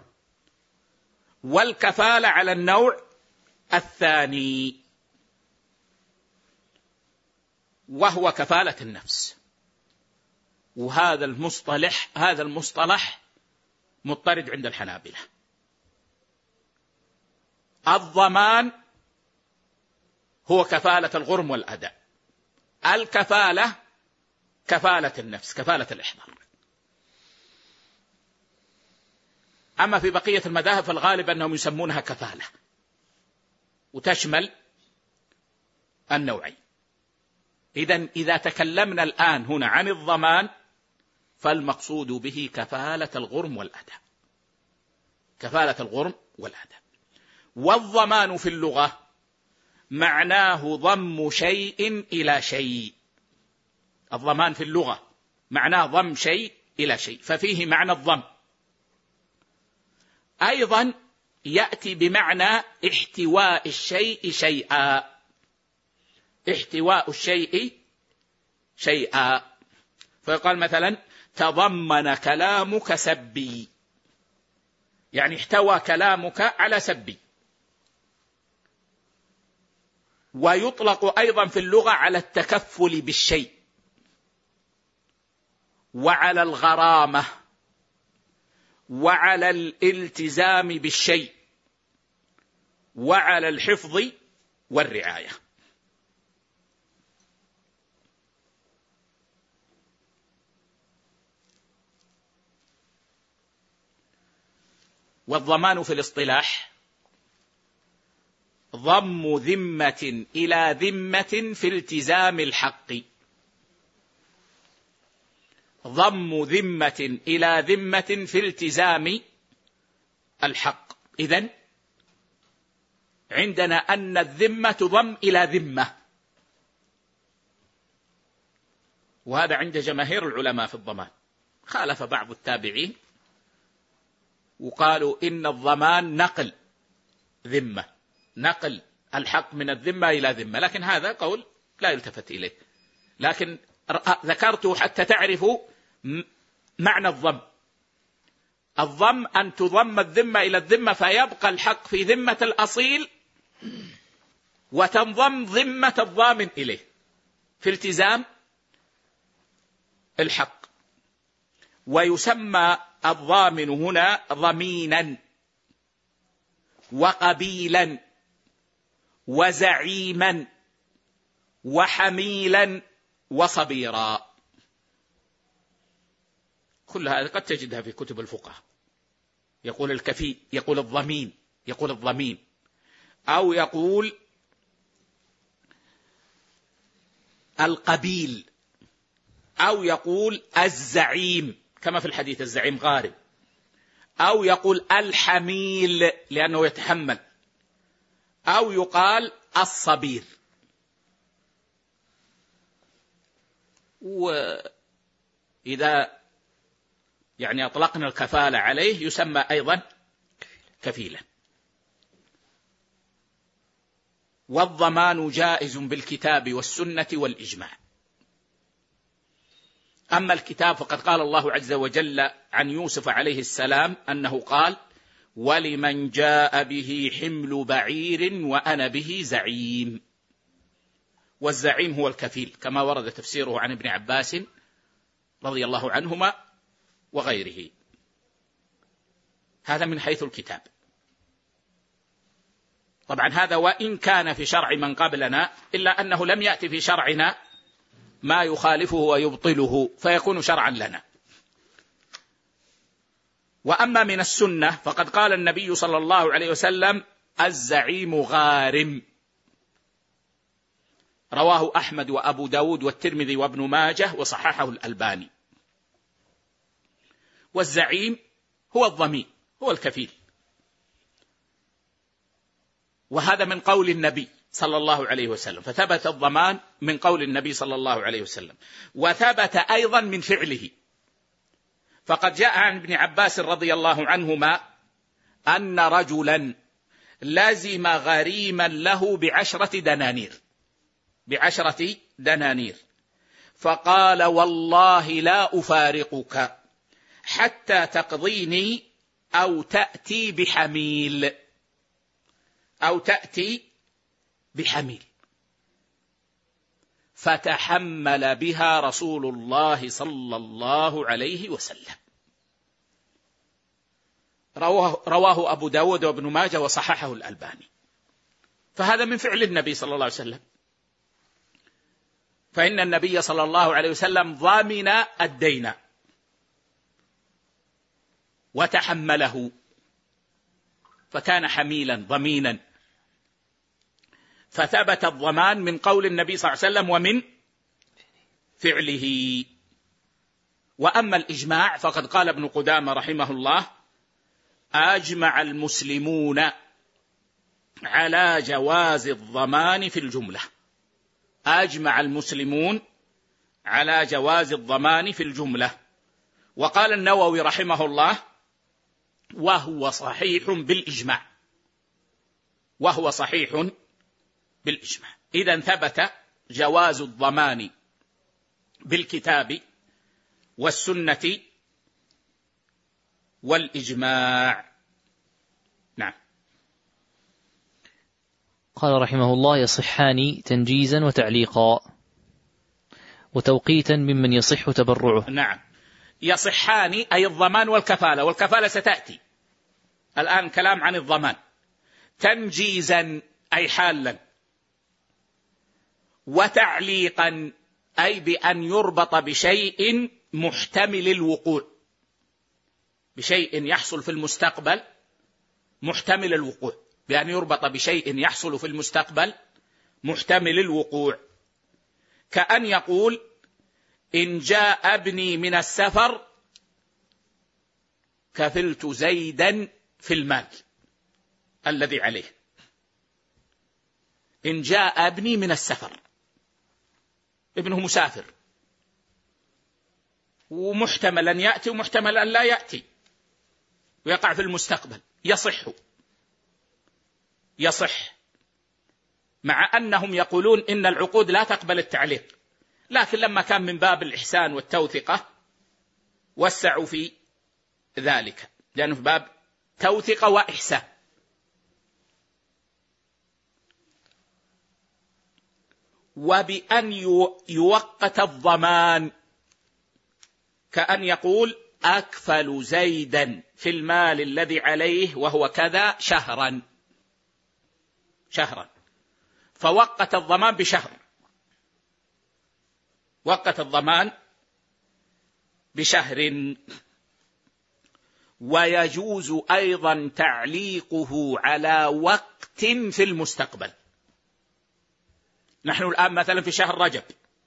A: والكفالة على النوع الثاني وهو كفالة النفس. وهذا المصطلح هذا المصطلح مضطرد عند الحنابلة. الضمان هو كفالة الغرم والأداء، الكفالة كفالة النفس، كفالة الإحضار. أما في بقية المذاهب فالغالب أنهم يسمونها كفالة، وتشمل النوعين. إذن إذا تكلمنا الآن هنا عن الضمان فالمقصود به كفالة الغرم والأداء، كفالة الغرم والأداء. والضمان في اللغة معناه ضم شيء إلى شيء، الضمان في اللغة معناه ضم شيء إلى شيء، ففيه معنى الضم. أيضا يأتي بمعنى احتواء الشيء شيئا، احتواء الشيء شيئا. فيقال مثلا تضمن كلامك سبي، يعني احتوى كلامك على سبي. ويطلق أيضا في اللغة على التكفل بالشيء، وعلى الغرامة وعلى الالتزام بالشيء وعلى الحفظ والرعاية. والضمان في الاصطلاح ضم ذمة إلى ذمة في التزام الحق، ضم ذمة إلى ذمة في التزام الحق. إذن عندنا أن الذمة تضم إلى ذمة، وهذا عند جماهير العلماء في الضمان. خالف بعض التابعين وقالوا إن الضمان نقل ذمة، نقل الحق من الذمة إلى ذمة، لكن هذا قول لا يلتفت إليه. لكن ذكرته حتى تعرفوا معنى الضم. الضم أن تضم الذمة إلى الذمة فيبقى الحق في ذمة الأصيل وتنضم ذمة الضامن إليه في التزام الحق. ويسمى الضامن هنا ضمينا وقبيلا وزعيما وحميلا وصبيرا. كل هذا قد تجدها في كتب الفقهاء. يقول الكفيل، يقول الضمين، يقول الضمين، أو يقول القبيل، أو يقول الزعيم كما في الحديث الزعيم غارم، أو يقول الحميل لأنه يتحمل، أو يقال الصبير. وإذا يعني أطلقنا الكفالة عليه يسمى أيضا كفيلا. والضمان جائز بالكتاب والسنة والإجماع. أما الكتاب فقد قال الله عز وجل عن يوسف عليه السلام أنه قال: ولمن جاء به حمل بعير وأنا به زعيم. والزعيم هو الكفيل كما ورد تفسيره عن ابن عباس رضي الله عنهما وغيره. هذا من حيث الكتاب. طبعا هذا وإن كان في شرع من قبلنا، إلا أنه لم يأتي في شرعنا ما يخالفه ويبطله فيكون شرعا لنا. وأما من السنة فقد قال النبي صلى الله عليه وسلم: الزعيم غارم. رواه أحمد وأبو داود والترمذي وابن ماجه وصححه الألباني. والزعيم هو الضمين، هو الكفيل. وهذا من قول النبي صلى الله عليه وسلم، فثبت الضمان من قول النبي صلى الله عليه وسلم، وثبت أيضا من فعله. فقد جاء عن ابن عباس رضي الله عنهما أن رجلا لزم غريما له بعشرة دنانير بعشرة دنانير فقال: والله لا أفارقك حتى تقضيني أو تأتي بحميل أو تأتي بحميل. فتحمل بها رسول الله صلى الله عليه وسلم. رواه, رواه أبو داود وابن ماجه وصححه الألباني. فهذا من فعل النبي صلى الله عليه وسلم، فإن النبي صلى الله عليه وسلم ضامن الدين وتحمله، فكان حميلا ضمينا. فثبت الضمان من قول النبي صلى الله عليه وسلم ومن فعله. وأما الإجماع فقد قال ابن قدامة رحمه الله: أجمع المسلمون على جواز الضمان في الجملة. أجمع المسلمون على جواز الضمان في الجملة. وقال النووي رحمه الله: وهو صحيح بالإجماع، وهو صحيح بالإجماع. إذن ثبت جواز الضمان بالكتاب والسنة والإجماع. نعم.
B: قال رحمه الله: يصحان تنجيزا وتعليقا وتوقيتا ممن يصح تبرعه.
A: نعم. يصحان، أي الضمان والكفالة، والكفالة ستأتي الآن كلام عن الضمان. تنجيزا أي حالا، وتعليقا أي بأن يربط بشيء محتمل الوقوع، بشيء يحصل في المستقبل محتمل الوقوع، بأن يربط بشيء يحصل في المستقبل محتمل الوقوع. كأن يقول إن جاء ابني من السفر كفلت زيدا في المال الذي عليه. إن جاء ابني من السفر، ابنه مسافر، ومحتمل أن يأتي ومحتمل أن لا يأتي، ويقع في المستقبل، يصح يصح مع أنهم يقولون إن العقود لا تقبل التعليق، لكن لما كان من باب الإحسان والتوثقة وسعوا في ذلك، لأنه في باب توثقة وإحسان. وبأن يوقت الضمان، كأن يقول أكفل زيدا في المال الذي عليه وهو كذا شهرا شهرا فوقت الضمان بشهر، وقت الضمان بشهر. ويجوز أيضا تعليقه على وقت في المستقبل. نحن الآن مثلا في شهر رجب،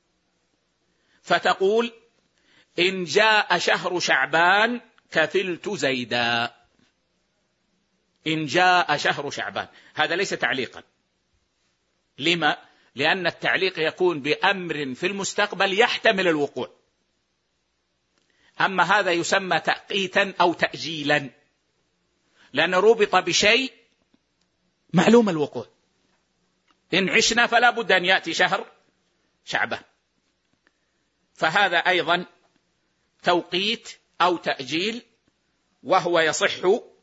A: فتقول إن جاء شهر شعبان كفلت زيدا. إن جاء شهر شعبان، هذا ليس تعليقا. لما؟ لأن التعليق يكون بأمر في المستقبل يحتمل الوقوع، أما هذا يسمى تأقيتا أو تأجيلا، لأن ربط بشيء معلوم الوقوع. إن عشنا فلا بد أن يأتي شهر شعبان، فهذا أيضا توقيت أو تأجيل، وهو يصح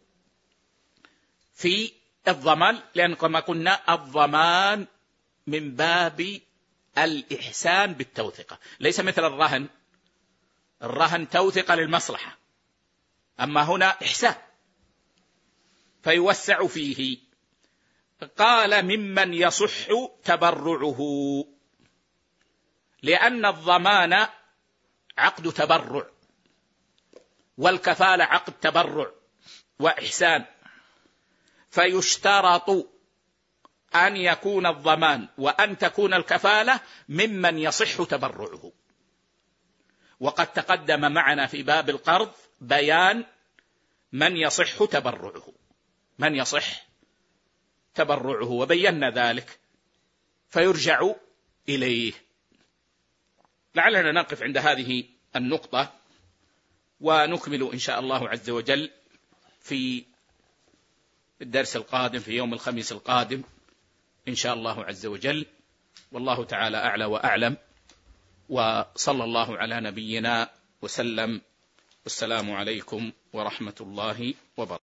A: في الضمان، لأن كما قلنا الضمان من باب الإحسان بالتوثقة، ليس مثل الرهن. الرهن توثقة للمصلحة، أما هنا إحسان فيوسع فيه. قال ممن يصح تبرعه، لأن الضمان عقد تبرع، والكفالة عقد تبرع وإحسان، فيشترط أن يكون الضمان وأن تكون الكفالة ممن يصح تبرعه. وقد تقدم معنا في باب القرض بيان من يصح تبرعه، من يصح تبرعه، وبينا ذلك، فيرجع إليه. لعلنا نقف عند هذه النقطة، ونكمل إن شاء الله عز وجل في الدرس القادم في يوم الخميس القادم إن شاء الله عز وجل. والله تعالى أعلى وأعلم، وصلى الله على نبينا وسلم. والسلام عليكم ورحمة الله وبركاته.